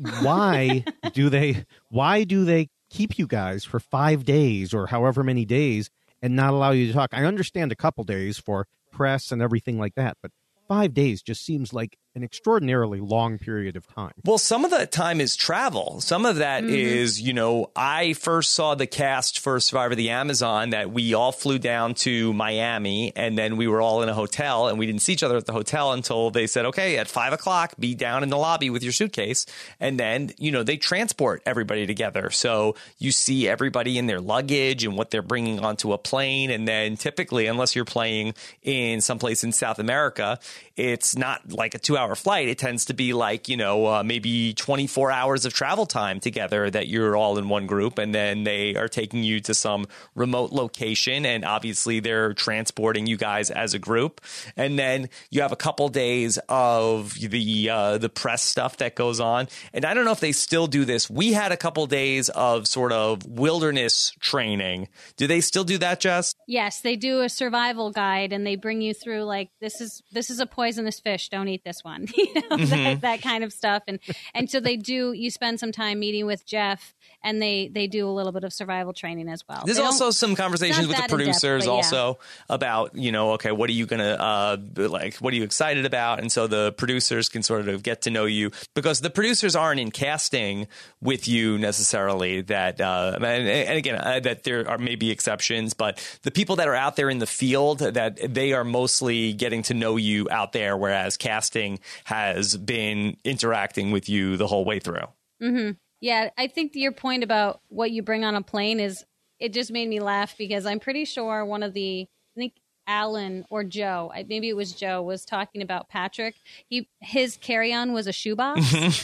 why do they why do they keep you guys for five days or however many days and not allow you to talk? I understand a couple days for press and everything like that, but five days just seems like an extraordinarily long period of time. Well, some of that time is travel. Some of that mm-hmm. is, you know, I first saw the cast for Survivor the Amazon that we all flew down to Miami and then we were all in a hotel and we didn't see each other at the hotel until they said, okay, at five o'clock, be down in the lobby with your suitcase. And then, you know, they transport everybody together. So you see everybody in their luggage and what they're bringing onto a plane. And then typically, unless you're playing in someplace in South America, it's not like a two hour flight. It tends to be like, you know, uh, maybe twenty-four hours of travel time together that you're all in one group. And then they are taking you to some remote location. And obviously they're transporting you guys as a group. And then you have a couple days of the uh, the press stuff that goes on. And I don't know if they still do this. We had a couple days of sort of wilderness training. Do they still do that, Jess? Yes, they do a survival guide and they bring you through like, this is this is a poisonous fish. Don't eat this one. You know, mm-hmm. that, that kind of stuff. And and so they do, you spend some time meeting with Jeff and they, they do a little bit of survival training as well. There's they also some conversations with the producers depth, yeah. also about, you know, okay, what are you going to, uh, like, what are you excited about? And so the producers can sort of get to know you because the producers aren't in casting with you necessarily that, uh, and, and again, uh, that there are maybe exceptions, but the people that are out there in the field that they are mostly getting to know you out there, whereas casting has been interacting with you the whole way through. Mm-hmm. Yeah, I think your point about what you bring on a plane is, it just made me laugh because I'm pretty sure one of the, I think Alan or Joe, maybe it was Joe, was talking about Patrick. He His carry-on was a shoebox,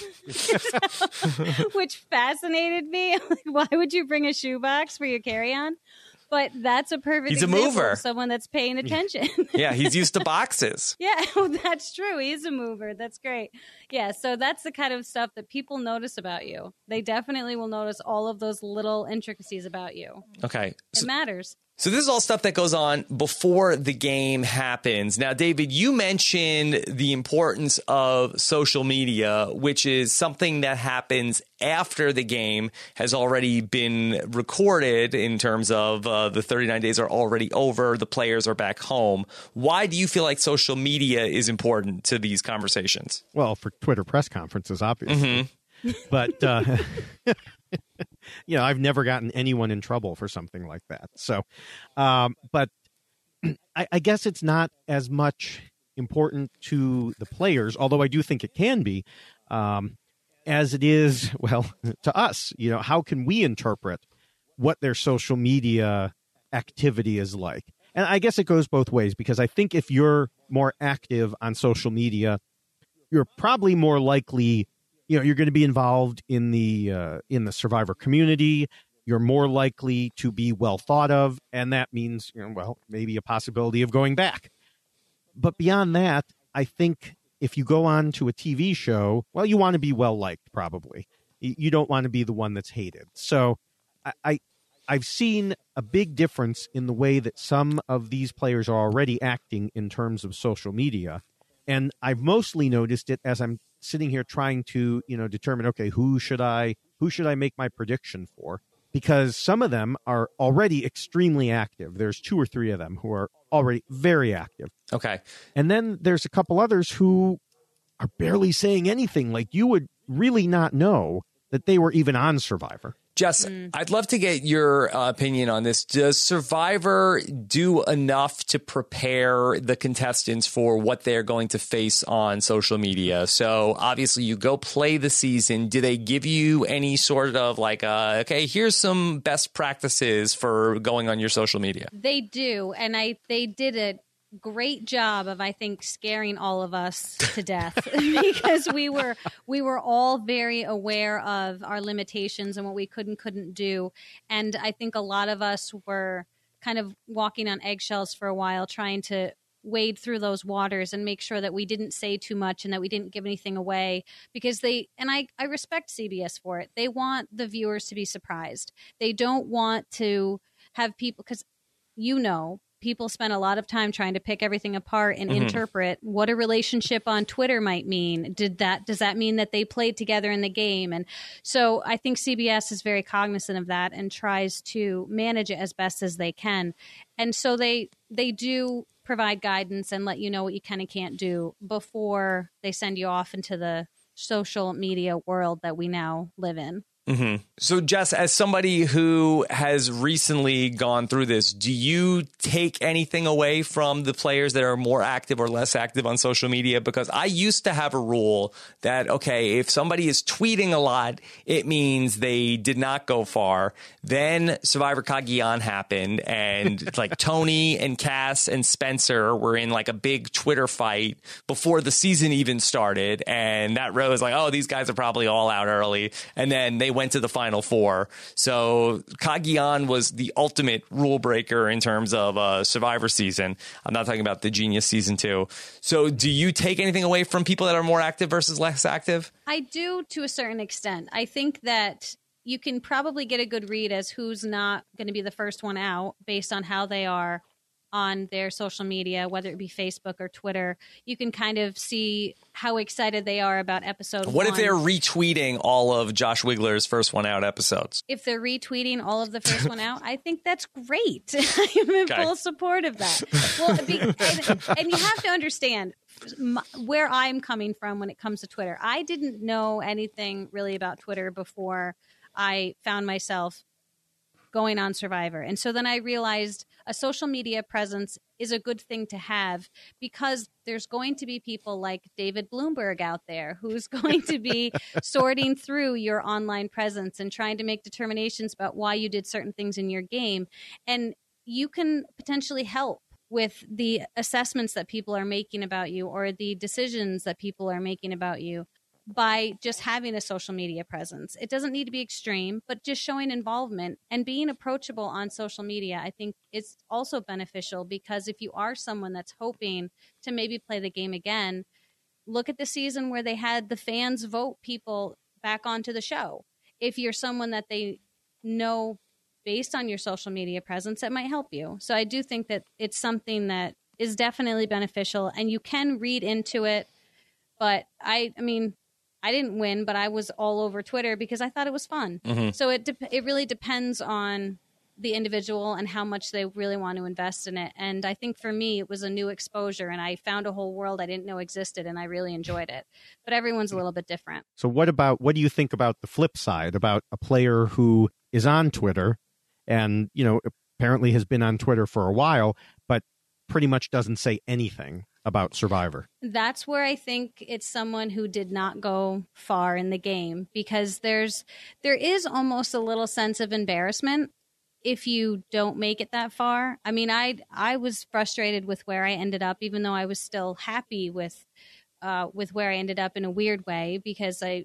mm-hmm. which fascinated me. Why would you bring a shoebox for your carry-on? But that's a perfect he's a example mover. Of someone that's paying attention. Yeah, he's used to boxes. Yeah, well, that's true. He is a mover. That's great. Yeah, so that's the kind of stuff that people notice about you. They definitely will notice all of those little intricacies about you. Okay. It so- matters. So this is all stuff that goes on before the game happens. Now, David, you mentioned the importance of social media, which is something that happens after the game has already been recorded in terms of uh, the thirty-nine days are already over. The players are back home. Why do you feel like social media is important to these conversations? Well, for Twitter press conferences, obviously. Mm-hmm. But... Uh, you know, I've never gotten anyone in trouble for something like that. So, um, but I, I guess it's not as much important to the players, although I do think it can be, um, as it is, well, to us. You know, how can we interpret what their social media activity is like? And I guess it goes both ways, because I think if you're more active on social media, you're probably more likely, you know, you're going to be involved in the uh, in the Survivor community. you're more likely to be well thought of, and that means, you know, well, maybe a possibility of going back. But beyond that, I think if you go on to a T V show, well, you want to be well liked, probably. You don't want to be the one that's hated. So I, I I've seen a big difference in the way that some of these players are already acting in terms of social media. And I've mostly noticed it as I'm sitting here trying to, you know, determine, okay, who should I who should I make my prediction for? Because some of them are already extremely active. There's two or three of them who are already very active. Okay. And then there's a couple others who are barely saying anything. Like, you would really not know that they were even on Survivor. Jess, mm. I'd love to get your uh, opinion on this. Does Survivor do enough to prepare the contestants for what they're going to face on social media? So obviously you go play the season. Do they give you any sort of like, uh, okay, here's some best practices for going on your social media? They do. And I they did it. Great job of, I think, scaring all of us to death because we were we were all very aware of our limitations and what we could and couldn't do. And I think a lot of us were kind of walking on eggshells for a while, trying to wade through those waters and make sure that we didn't say too much and that we didn't give anything away, because they, and I, I respect C B S for it. They want the viewers to be surprised. They don't want to have people, because, you know, people spend a lot of time trying to pick everything apart and mm-hmm. interpret what a relationship on Twitter might mean. Did that, does that mean that they played together in the game? And so I think C B S is very cognizant of that and tries to manage it as best as they can. And so they, they do provide guidance and let you know what you can and can't do before they send you off into the social media world that we now live in. Mm-hmm. So, Jess, as somebody who has recently gone through this, do you take anything away from the players that are more active or less active on social media? Because I used to have a rule that, okay, if somebody is tweeting a lot, it means they did not go far. Then Survivor Cagayan happened, and like Tony and Cass and Spencer were in like a big Twitter fight before the season even started. And that row was like, oh, these guys are probably all out early. And then they went to the final four. So Cagayan was the ultimate rule breaker in terms of uh, Survivor season. I'm not talking about the Genius season two. So do you take anything away from people that are more active versus less active? I do, to a certain extent. I think that you can probably get a good read as who's not going to be the first one out based on how they are on their social media, whether it be Facebook or Twitter. You can kind of see how excited they are about episode what one. What if they're retweeting all of Josh Wigler's first one out episodes? If they're retweeting all of the first one out, I think that's great. I'm in okay. full support of that. Well, be, and, and you have to understand my, where I'm coming from when it comes to Twitter. I didn't know anything really about Twitter before I found myself going on Survivor. And so then I realized a social media presence is a good thing to have, because there's going to be people like David Bloomberg out there who's going to be sorting through your online presence and trying to make determinations about why you did certain things in your game. And you can potentially help with the assessments that people are making about you or the decisions that people are making about you by just having a social media presence. It doesn't need to be extreme, but just showing involvement and being approachable on social media, I think is also beneficial, because if you are someone that's hoping to maybe play the game again, look at the season where they had the fans vote people back onto the show. If you're someone that they know based on your social media presence, that might help you. So I do think that it's something that is definitely beneficial, and you can read into it. But I, I mean, I didn't win, but I was all over Twitter because I thought it was fun. Mm-hmm. So it de- it really depends on the individual and how much they really want to invest in it. And I think for me, it was a new exposure, and I found a whole world I didn't know existed, and I really enjoyed it. But everyone's a little bit different. So what about, what do you think about the flip side, about a player who is on Twitter and, you know, apparently has been on Twitter for a while, but pretty much doesn't say anything about Survivor? That's where I think it's someone who did not go far in the game, because there's there is almost a little sense of embarrassment if you don't make it that far. I mean, I I was frustrated with where I ended up, even though I was still happy with uh, with where I ended up in a weird way, because I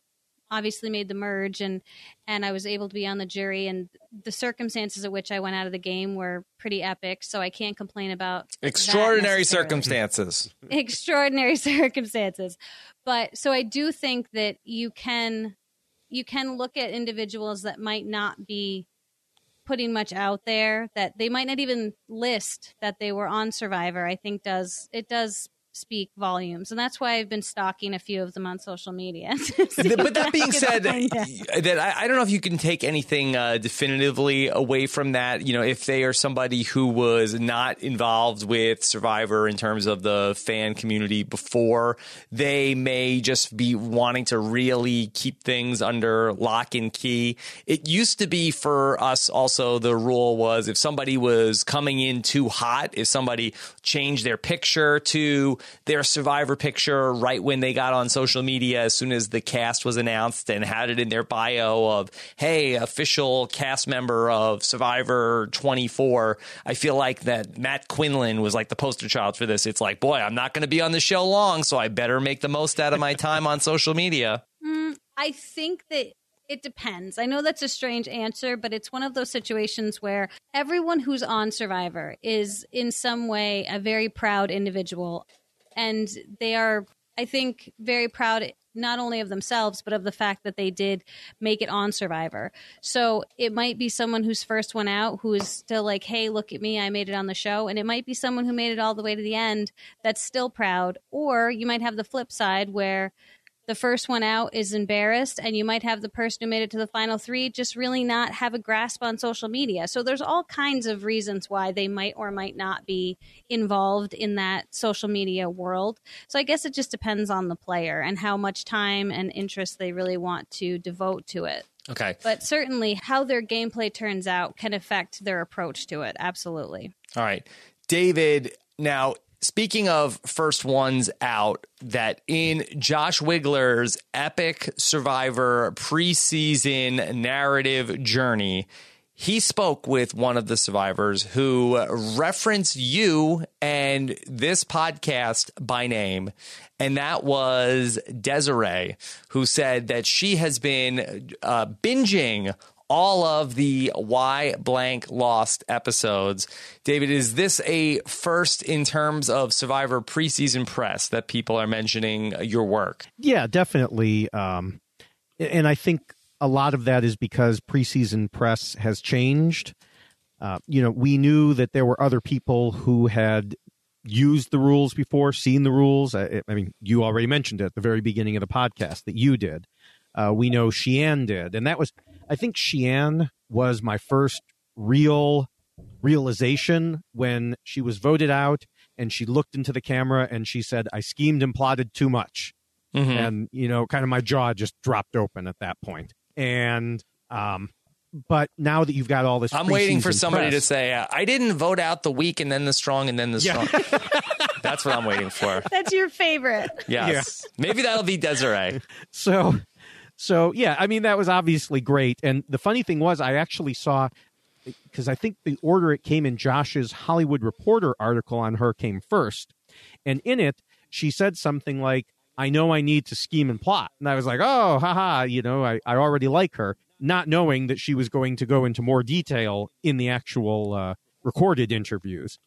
obviously made the merge, and and I was able to be on the jury, and the circumstances at which I went out of the game were pretty epic, so I can't complain about extraordinary circumstances. Extraordinary circumstances. But so I do think that you can you can look at individuals that might not be putting much out there, that they might not even list that they were on Survivor. I think does it does speak volumes, and that's why I've been stalking a few of them on social media. But that being said, that I, I don't know if you can take anything uh, definitively away from that. You know, if they are somebody who was not involved with Survivor in terms of the fan community before, they may just be wanting to really keep things under lock and key. It used to be for us also, the rule was if somebody was coming in too hot, if somebody changed their picture to their Survivor picture right when they got on social media as soon as the cast was announced and had it in their bio of, hey, official cast member of Survivor twenty-four. I feel like that Matt Quinlan was like the poster child for this. It's like, boy, I'm not going to be on the show long, so I better make the most out of my time on social media. Mm, I think that it depends. I know that's a strange answer, but it's one of those situations where everyone who's on Survivor is in some way a very proud individual. And they are, I think, very proud not only of themselves, but of the fact that they did make it on Survivor. So it might be someone who's first one out who is still like, hey, look at me, I made it on the show. And it might be someone who made it all the way to the end that's still proud. Or you might have the flip side where the first one out is embarrassed, and you might have the person who made it to the final three just really not have a grasp on social media. So there's all kinds of reasons why they might or might not be involved in that social media world. So I guess it just depends on the player and how much time and interest they really want to devote to it. Okay. But certainly how their gameplay turns out can affect their approach to it. Absolutely. All right. David, now, speaking of first ones out, that in Josh Wigler's epic Survivor preseason narrative journey, he spoke with one of the survivors who referenced you and this podcast by name. And that was Desiree, who said that she has been uh, binging all of the Why Blank Lost episodes. David, is this a first in terms of Survivor preseason press that people are mentioning your work? Yeah, definitely. Um, and I think a lot of that is because preseason press has changed. Uh, you know, we knew that there were other people who had used the rules before, seen the rules. I, I mean, you already mentioned it at the very beginning of the podcast that you did. Uh, we know Sheehan did. And that was, I think Sheehan was my first real realization when she was voted out and she looked into the camera and she said, I schemed and plotted too much. Mm-hmm. And, you know, kind of my jaw just dropped open at that point. And, um, but now that you've got all this, I'm waiting for somebody press, to say, uh, I didn't vote out the weak and then the strong and then the strong. Yeah. That's what I'm waiting for. That's your favorite. Yes. Yeah. Maybe that'll be Desiree. So, So, yeah, I mean, that was obviously great. And the funny thing was, I actually saw, because I think the order it came in Josh's Hollywood Reporter article on her came first. And in it, she said something like, I know I need to scheme and plot. And I was like, oh, haha, you know, I, I already like her, not knowing that she was going to go into more detail in the actual uh, recorded interviews.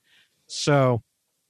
So,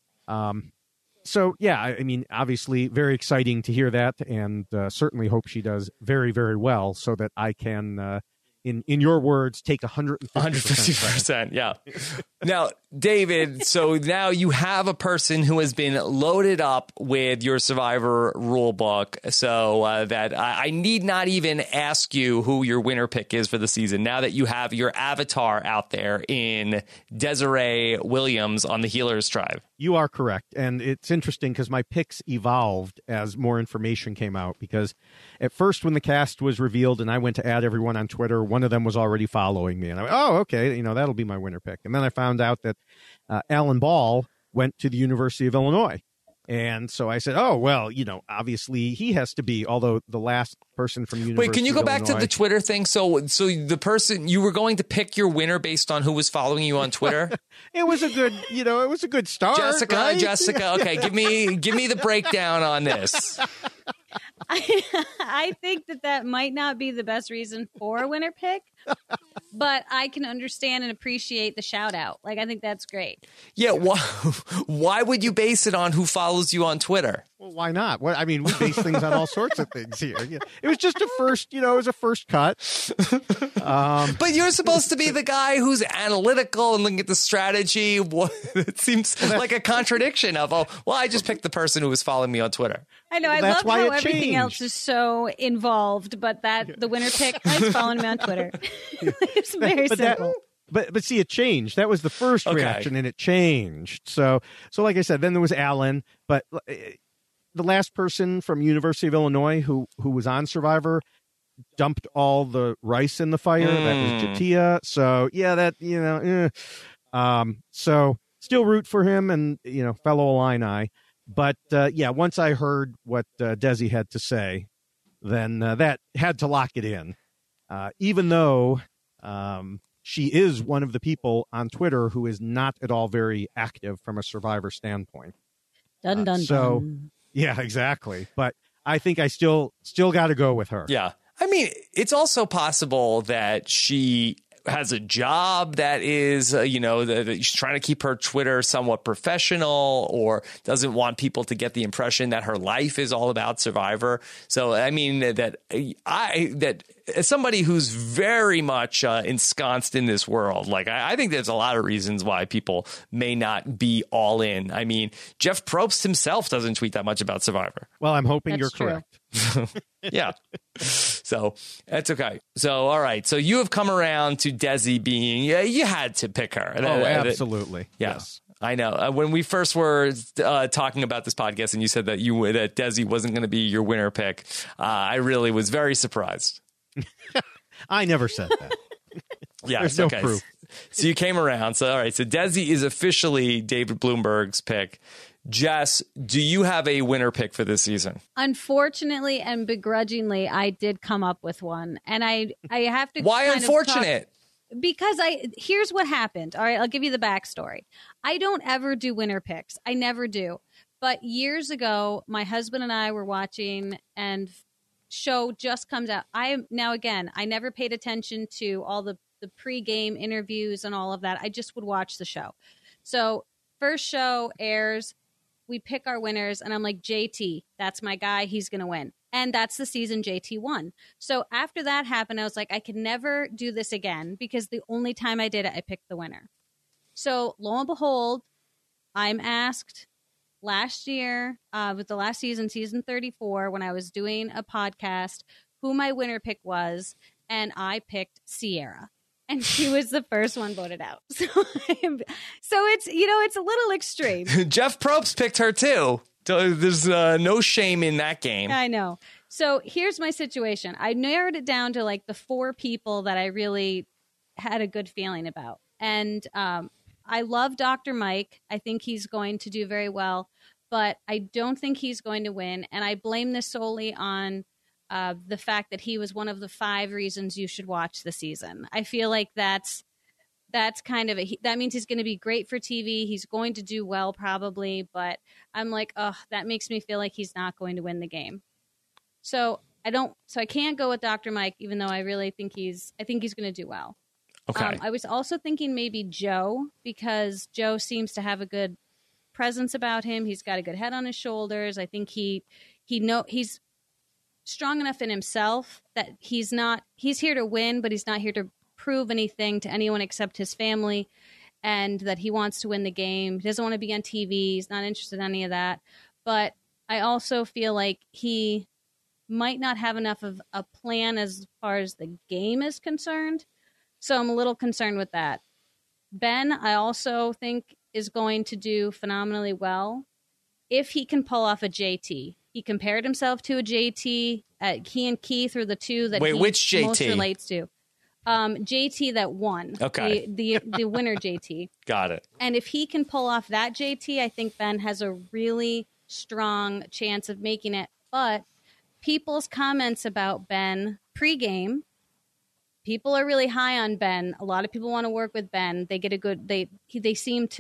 um, So, yeah, I mean, obviously very exciting to hear that, and uh, certainly hope she does very, very well so that I can, uh, in, in your words, take one hundred fifty percent. Yeah. Now, David, so now you have a person who has been loaded up with your Survivor rule book, so uh, that I, I need not even ask you who your winner pick is for the season, now that you have your avatar out there in Desiree Williams on the Healers Tribe. You are correct. And it's interesting because my picks evolved as more information came out, because at first when the cast was revealed and I went to add everyone on Twitter, one of them was already following me. And I went, oh, okay, you know, that'll be my winner pick. And then I found out that uh, Alan Ball went to the University of Illinois. And so I said, oh, well, you know, obviously he has to be, although the last person from University Wait, can you go back Illinois, to the Twitter thing? So so the person, you were going to pick your winner based on who was following you on Twitter? It was a good, you know, it was a good start. Jessica, right? Jessica. Okay, give me give me the breakdown on this. I, I think that that might not be the best reason for a winner pick, but I can understand and appreciate the shout out. Like, I think that's great. Yeah. Why, why would you base it on who follows you on Twitter? Well, why not? What I mean, we base things on all sorts of things here. Yeah. It was just a first, you know, it was a first cut. Um, but you're supposed to be the guy who's analytical and looking at the strategy. What, it seems like a contradiction of, oh, well, I just picked the person who was following me on Twitter. I know. I That's love why how it everything changed. else is so involved, but that the winner pick is following me on Twitter. It's very but that- simple. But but see, it changed. That was the first Okay. reaction, and it changed. So so like I said, then there was Alan, but uh, the last person from University of Illinois who who was on Survivor dumped all the rice in the fire. That was Mm. Jatia. So yeah, that you know, eh. um, so still root for him, and you know, fellow Illini. But uh, yeah, once I heard what uh, Desi had to say, then uh, that had to lock it in. Uh, even though. Um, She is one of the people on Twitter who is not at all very active from a Survivor standpoint. Dun, Uh, dun, so- dun. Yeah, exactly. But I think I still still got to go with her. Yeah. I mean, it's also possible that she has a job that is, uh, you know, that that she's trying to keep her Twitter somewhat professional, or doesn't want people to get the impression that her life is all about Survivor. So, I mean, that I, that as somebody who's very much uh, ensconced in this world, like I, I think there's a lot of reasons why people may not be all in. I mean, Jeff Probst himself doesn't tweet that much about Survivor. Well, I'm hoping That's you're true. correct. Yeah. So that's okay. So, all right. So you have come around to Desi being, yeah, you had to pick her. Oh, That- that- absolutely. yeah. Yes. I know. Uh, when we first were uh, talking about this podcast and you said that you that Desi wasn't going to be your winner pick, uh, I really was very surprised. I never said that. Yes, There's no okay. proof. So you came around. So, all right. So Desi is officially David Bloomberg's pick. Jess, do you have a winner pick for this season? Unfortunately and begrudgingly, I did come up with one, and I I have to. Why kind of unfortunate? talk- because I here's what happened. All right, I'll give you the backstory. I don't ever do winner picks. I never do. But years ago, my husband and I were watching, and show just comes out. I am now again. I never paid attention to all the the pre-game interviews and all of that. I just would watch the show. So first show airs. We pick our winners, and I'm like, J T, that's my guy. He's going to win. And that's the season J T won. So after that happened, I was like, I can never do this again, because the only time I did it, I picked the winner. So lo and behold, I'm asked last year, uh, with the last season, season thirty-four, when I was doing a podcast, who my winner pick was, and I picked Sierra. And she was the first one voted out. So, I'm, so it's, you know, it's a little extreme. Jeff Probst picked her too. So there's uh, no shame in that game. I know. So here's my situation. I narrowed it down to like the four people that I really had a good feeling about. And um, I love Doctor Mike. I think he's going to do very well, but I don't think he's going to win. And I blame this solely on Uh, the fact that he was one of the five reasons you should watch the season. I feel like that's that's kind of a, he, that means he's going to be great for T V. He's going to do well probably, but I'm like, oh, that makes me feel like he's not going to win the game. So I don't. So I can't go with Doctor Mike, even though I really think he's. I think he's going to do well. Okay. Um, I was also thinking maybe Joe, because Joe seems to have a good presence about him. He's got a good head on his shoulders. I think he he know he's strong enough in himself that he's not he's here to win, but he's not here to prove anything to anyone except his family, and that he wants to win the game. He doesn't want to be on T V. He's not interested in any of that. But I also feel like he might not have enough of a plan as far as the game is concerned. So I'm a little concerned with that. Ben, I also think, is going to do phenomenally well if he can pull off a J T. He compared himself to a J T. Uh, he and Keith are the two that Wait, he which J T? most relates to. Um, J T that won. Okay. The, the, the winner J T. Got it. And if he can pull off that J T, I think Ben has a really strong chance of making it. But people's comments about Ben pregame, people are really high on Ben. A lot of people want to work with Ben. They get a good, they, they seem to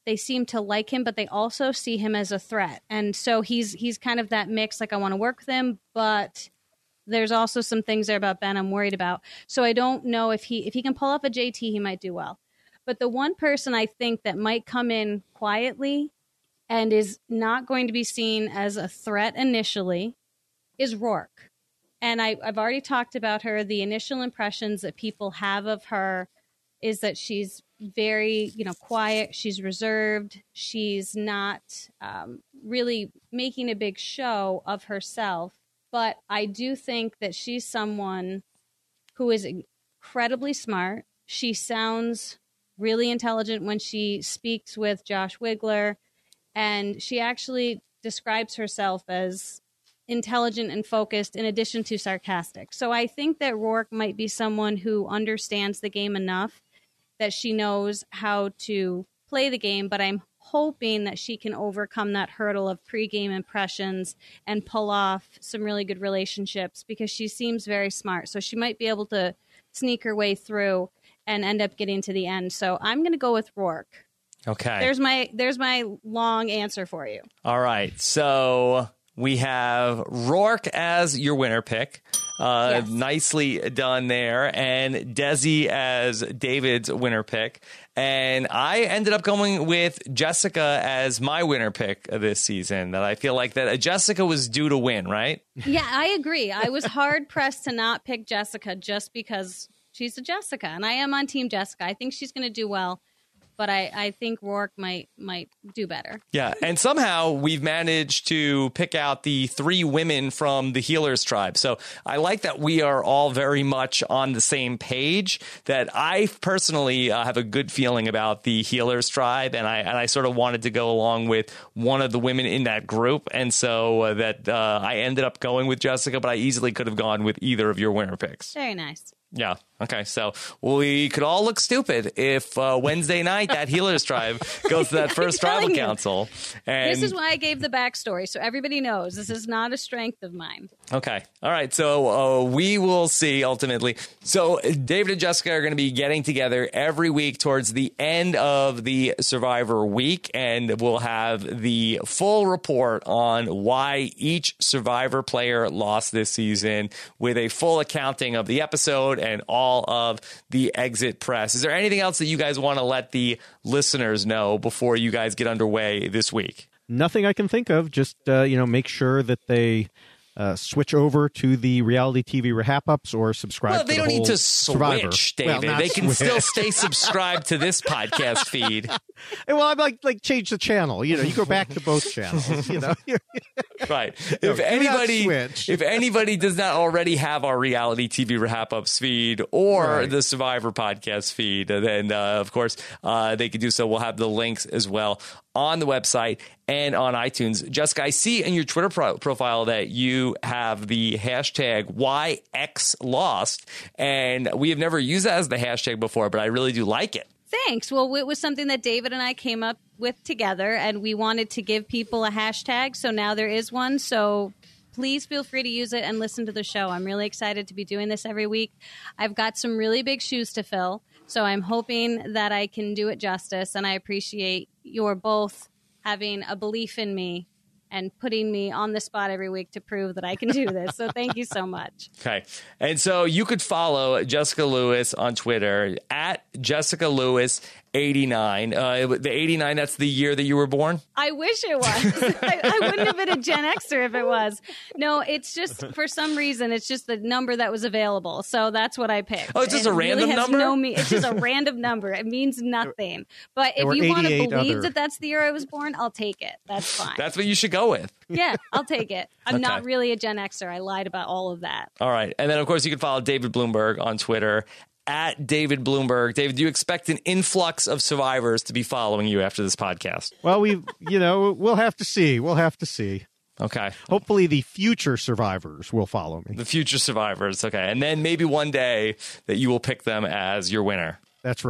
they seem to like him, but they also see him as a threat. And so he's he's kind of that mix, like I want to work with him, but there's also some things there about Ben I'm worried about. So I don't know if he if he can pull off a J T, he might do well. But the one person I think that might come in quietly and is not going to be seen as a threat initially is Roark. And I, I've already talked about her. The initial impressions that people have of her is that she's very, you know, quiet. She's reserved. She's not um, really making a big show of herself. But I do think that she's someone who is incredibly smart. She sounds really intelligent when she speaks with Josh Wigler. And she actually describes herself as intelligent and focused in addition to sarcastic. So I think that Roark might be someone who understands the game enough that she knows how to play the game, but I'm hoping that she can overcome that hurdle of pregame impressions and pull off some really good relationships because she seems very smart. So she might be able to sneak her way through and end up getting to the end. So I'm going to go with Roark. Okay. There's my there's my long answer for you. All right. So we have Roark as your winner pick. Uh, yes. Nicely done there. And Desi as David's winner pick. And I ended up going with Jessica as my winner pick this season. That I feel like that Jessica was due to win, right? Yeah, I agree. I was hard pressed to not pick Jessica just because she's a Jessica. And I am on Team Jessica. I think she's going to do well. But I, I think Roark might might do better. Yeah, and somehow we've managed to pick out the three women from the Healers tribe. So I like that we are all very much on the same page, that I personally uh, have a good feeling about the Healers tribe, and I and I sort of wanted to go along with one of the women in that group. And so uh, that uh, I ended up going with Jessica, but I easily could have gone with either of your winner picks. Very nice. Yeah. Okay. So we could all look stupid if uh, Wednesday night that Healers tribe goes to that first tribal you. council. And this is why I gave the backstory, so everybody knows this is not a strength of mine. Okay. All right. So uh, we will see ultimately. So David and Jessica are going to be getting together every week towards the end of the Survivor week, and we'll have the full report on why each Survivor player lost this season with a full accounting of the episode and all of the exit press. Is there anything else that you guys want to let the listeners know before you guys get underway this week? Nothing I can think of. Just, uh, you know, make sure that they uh, switch over to the reality T V wrap-ups or subscribe well, to they the don't whole need to Survivor. switch, David. Well, they can switch. still stay subscribed to this podcast feed. Well, I'm like, like change the channel. You know, you go back to both channels. You know, right. No, If do not anybody, switch. if anybody does not already have our reality T V wrap-ups feed or Right. the Survivor podcast feed, then uh, of course uh, they can do so. We'll have the links as well on the website and on iTunes. Jessica, I see in your Twitter pro- profile that you have the hashtag Y X Lost, and we have never used that as the hashtag before, but I really do like it. Thanks. Well, it was something that David and I came up with together, and we wanted to give people a hashtag, so now there is one. So please feel free to use it and listen to the show. I'm really excited to be doing this every week. I've got some really big shoes to fill, so I'm hoping that I can do it justice, and I appreciate your both having a belief in me and putting me on the spot every week to prove that I can do this. So thank you so much. Okay. And so you could follow Jessica Lewis on Twitter at Jessica Lewis eighty-nine. Uh, the eighty-nine, that's the year that you were born? I wish it was. I, I wouldn't have been a Gen Xer if it was. No, it's just, for some reason, it's just the number that was available. So that's what I picked. Oh, it's just It a random really has number? No me- it's just a random number. It means nothing. But There if were you want to eighty-eight believe other- that that's the year I was born, I'll take it. That's fine. That's what you should go with. Yeah, I'll take it. I'm Okay. not really a Gen Xer. I lied about all of that. All right. And then, of course, you can follow David Bloomberg on Twitter at David Bloomberg. David, do you expect an influx of survivors to be following you after this podcast? well, we, you know, we'll have to see. We'll have to see. Okay. Hopefully, the future survivors will follow me. The future survivors. Okay. And then maybe one day that you will pick them as your winner. That's right.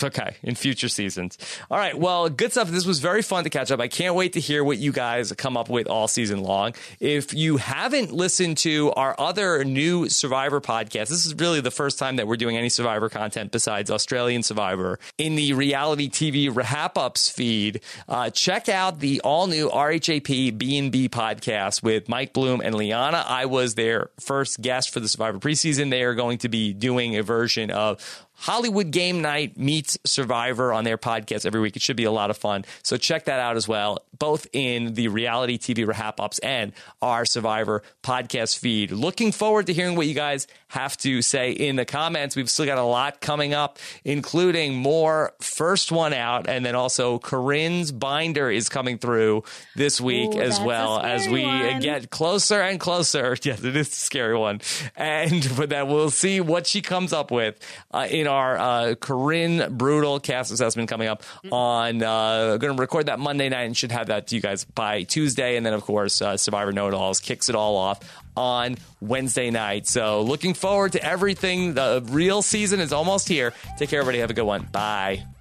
Okay, in future seasons. All right, well, good stuff. This was very fun to catch up. I can't wait to hear what you guys come up with all season long. If you haven't listened to our other new Survivor podcast, this is really the first time that we're doing any Survivor content besides Australian Survivor in the reality T V wrap-ups feed. Uh, check out the all-new R H A P B and B podcast with Mike Bloom and Liana. I was their first guest for the Survivor preseason. They are going to be doing a version of Hollywood Game Night meets Survivor on their podcast every week. It should be a lot of fun. So check that out as well, both in the reality T V wrap-ups and our Survivor podcast feed. Looking forward to hearing what you guys have to say in the comments. We've still got a lot coming up, including more First One Out, and then also Corinne's Binder is coming through this week. Ooh, as well as we one. get closer and closer. Yes, it is a scary one. And but that we'll see what she comes up with uh, in our uh, Corinne Brutal cast assessment coming up on, uh, going to record that Monday night and should have that to you guys by Tuesday. And then, of course, uh, Survivor Know-It-Alls kicks it all off on Wednesday night. So looking forward to everything. The real season is almost here. Take care, everybody. Have a good one. Bye.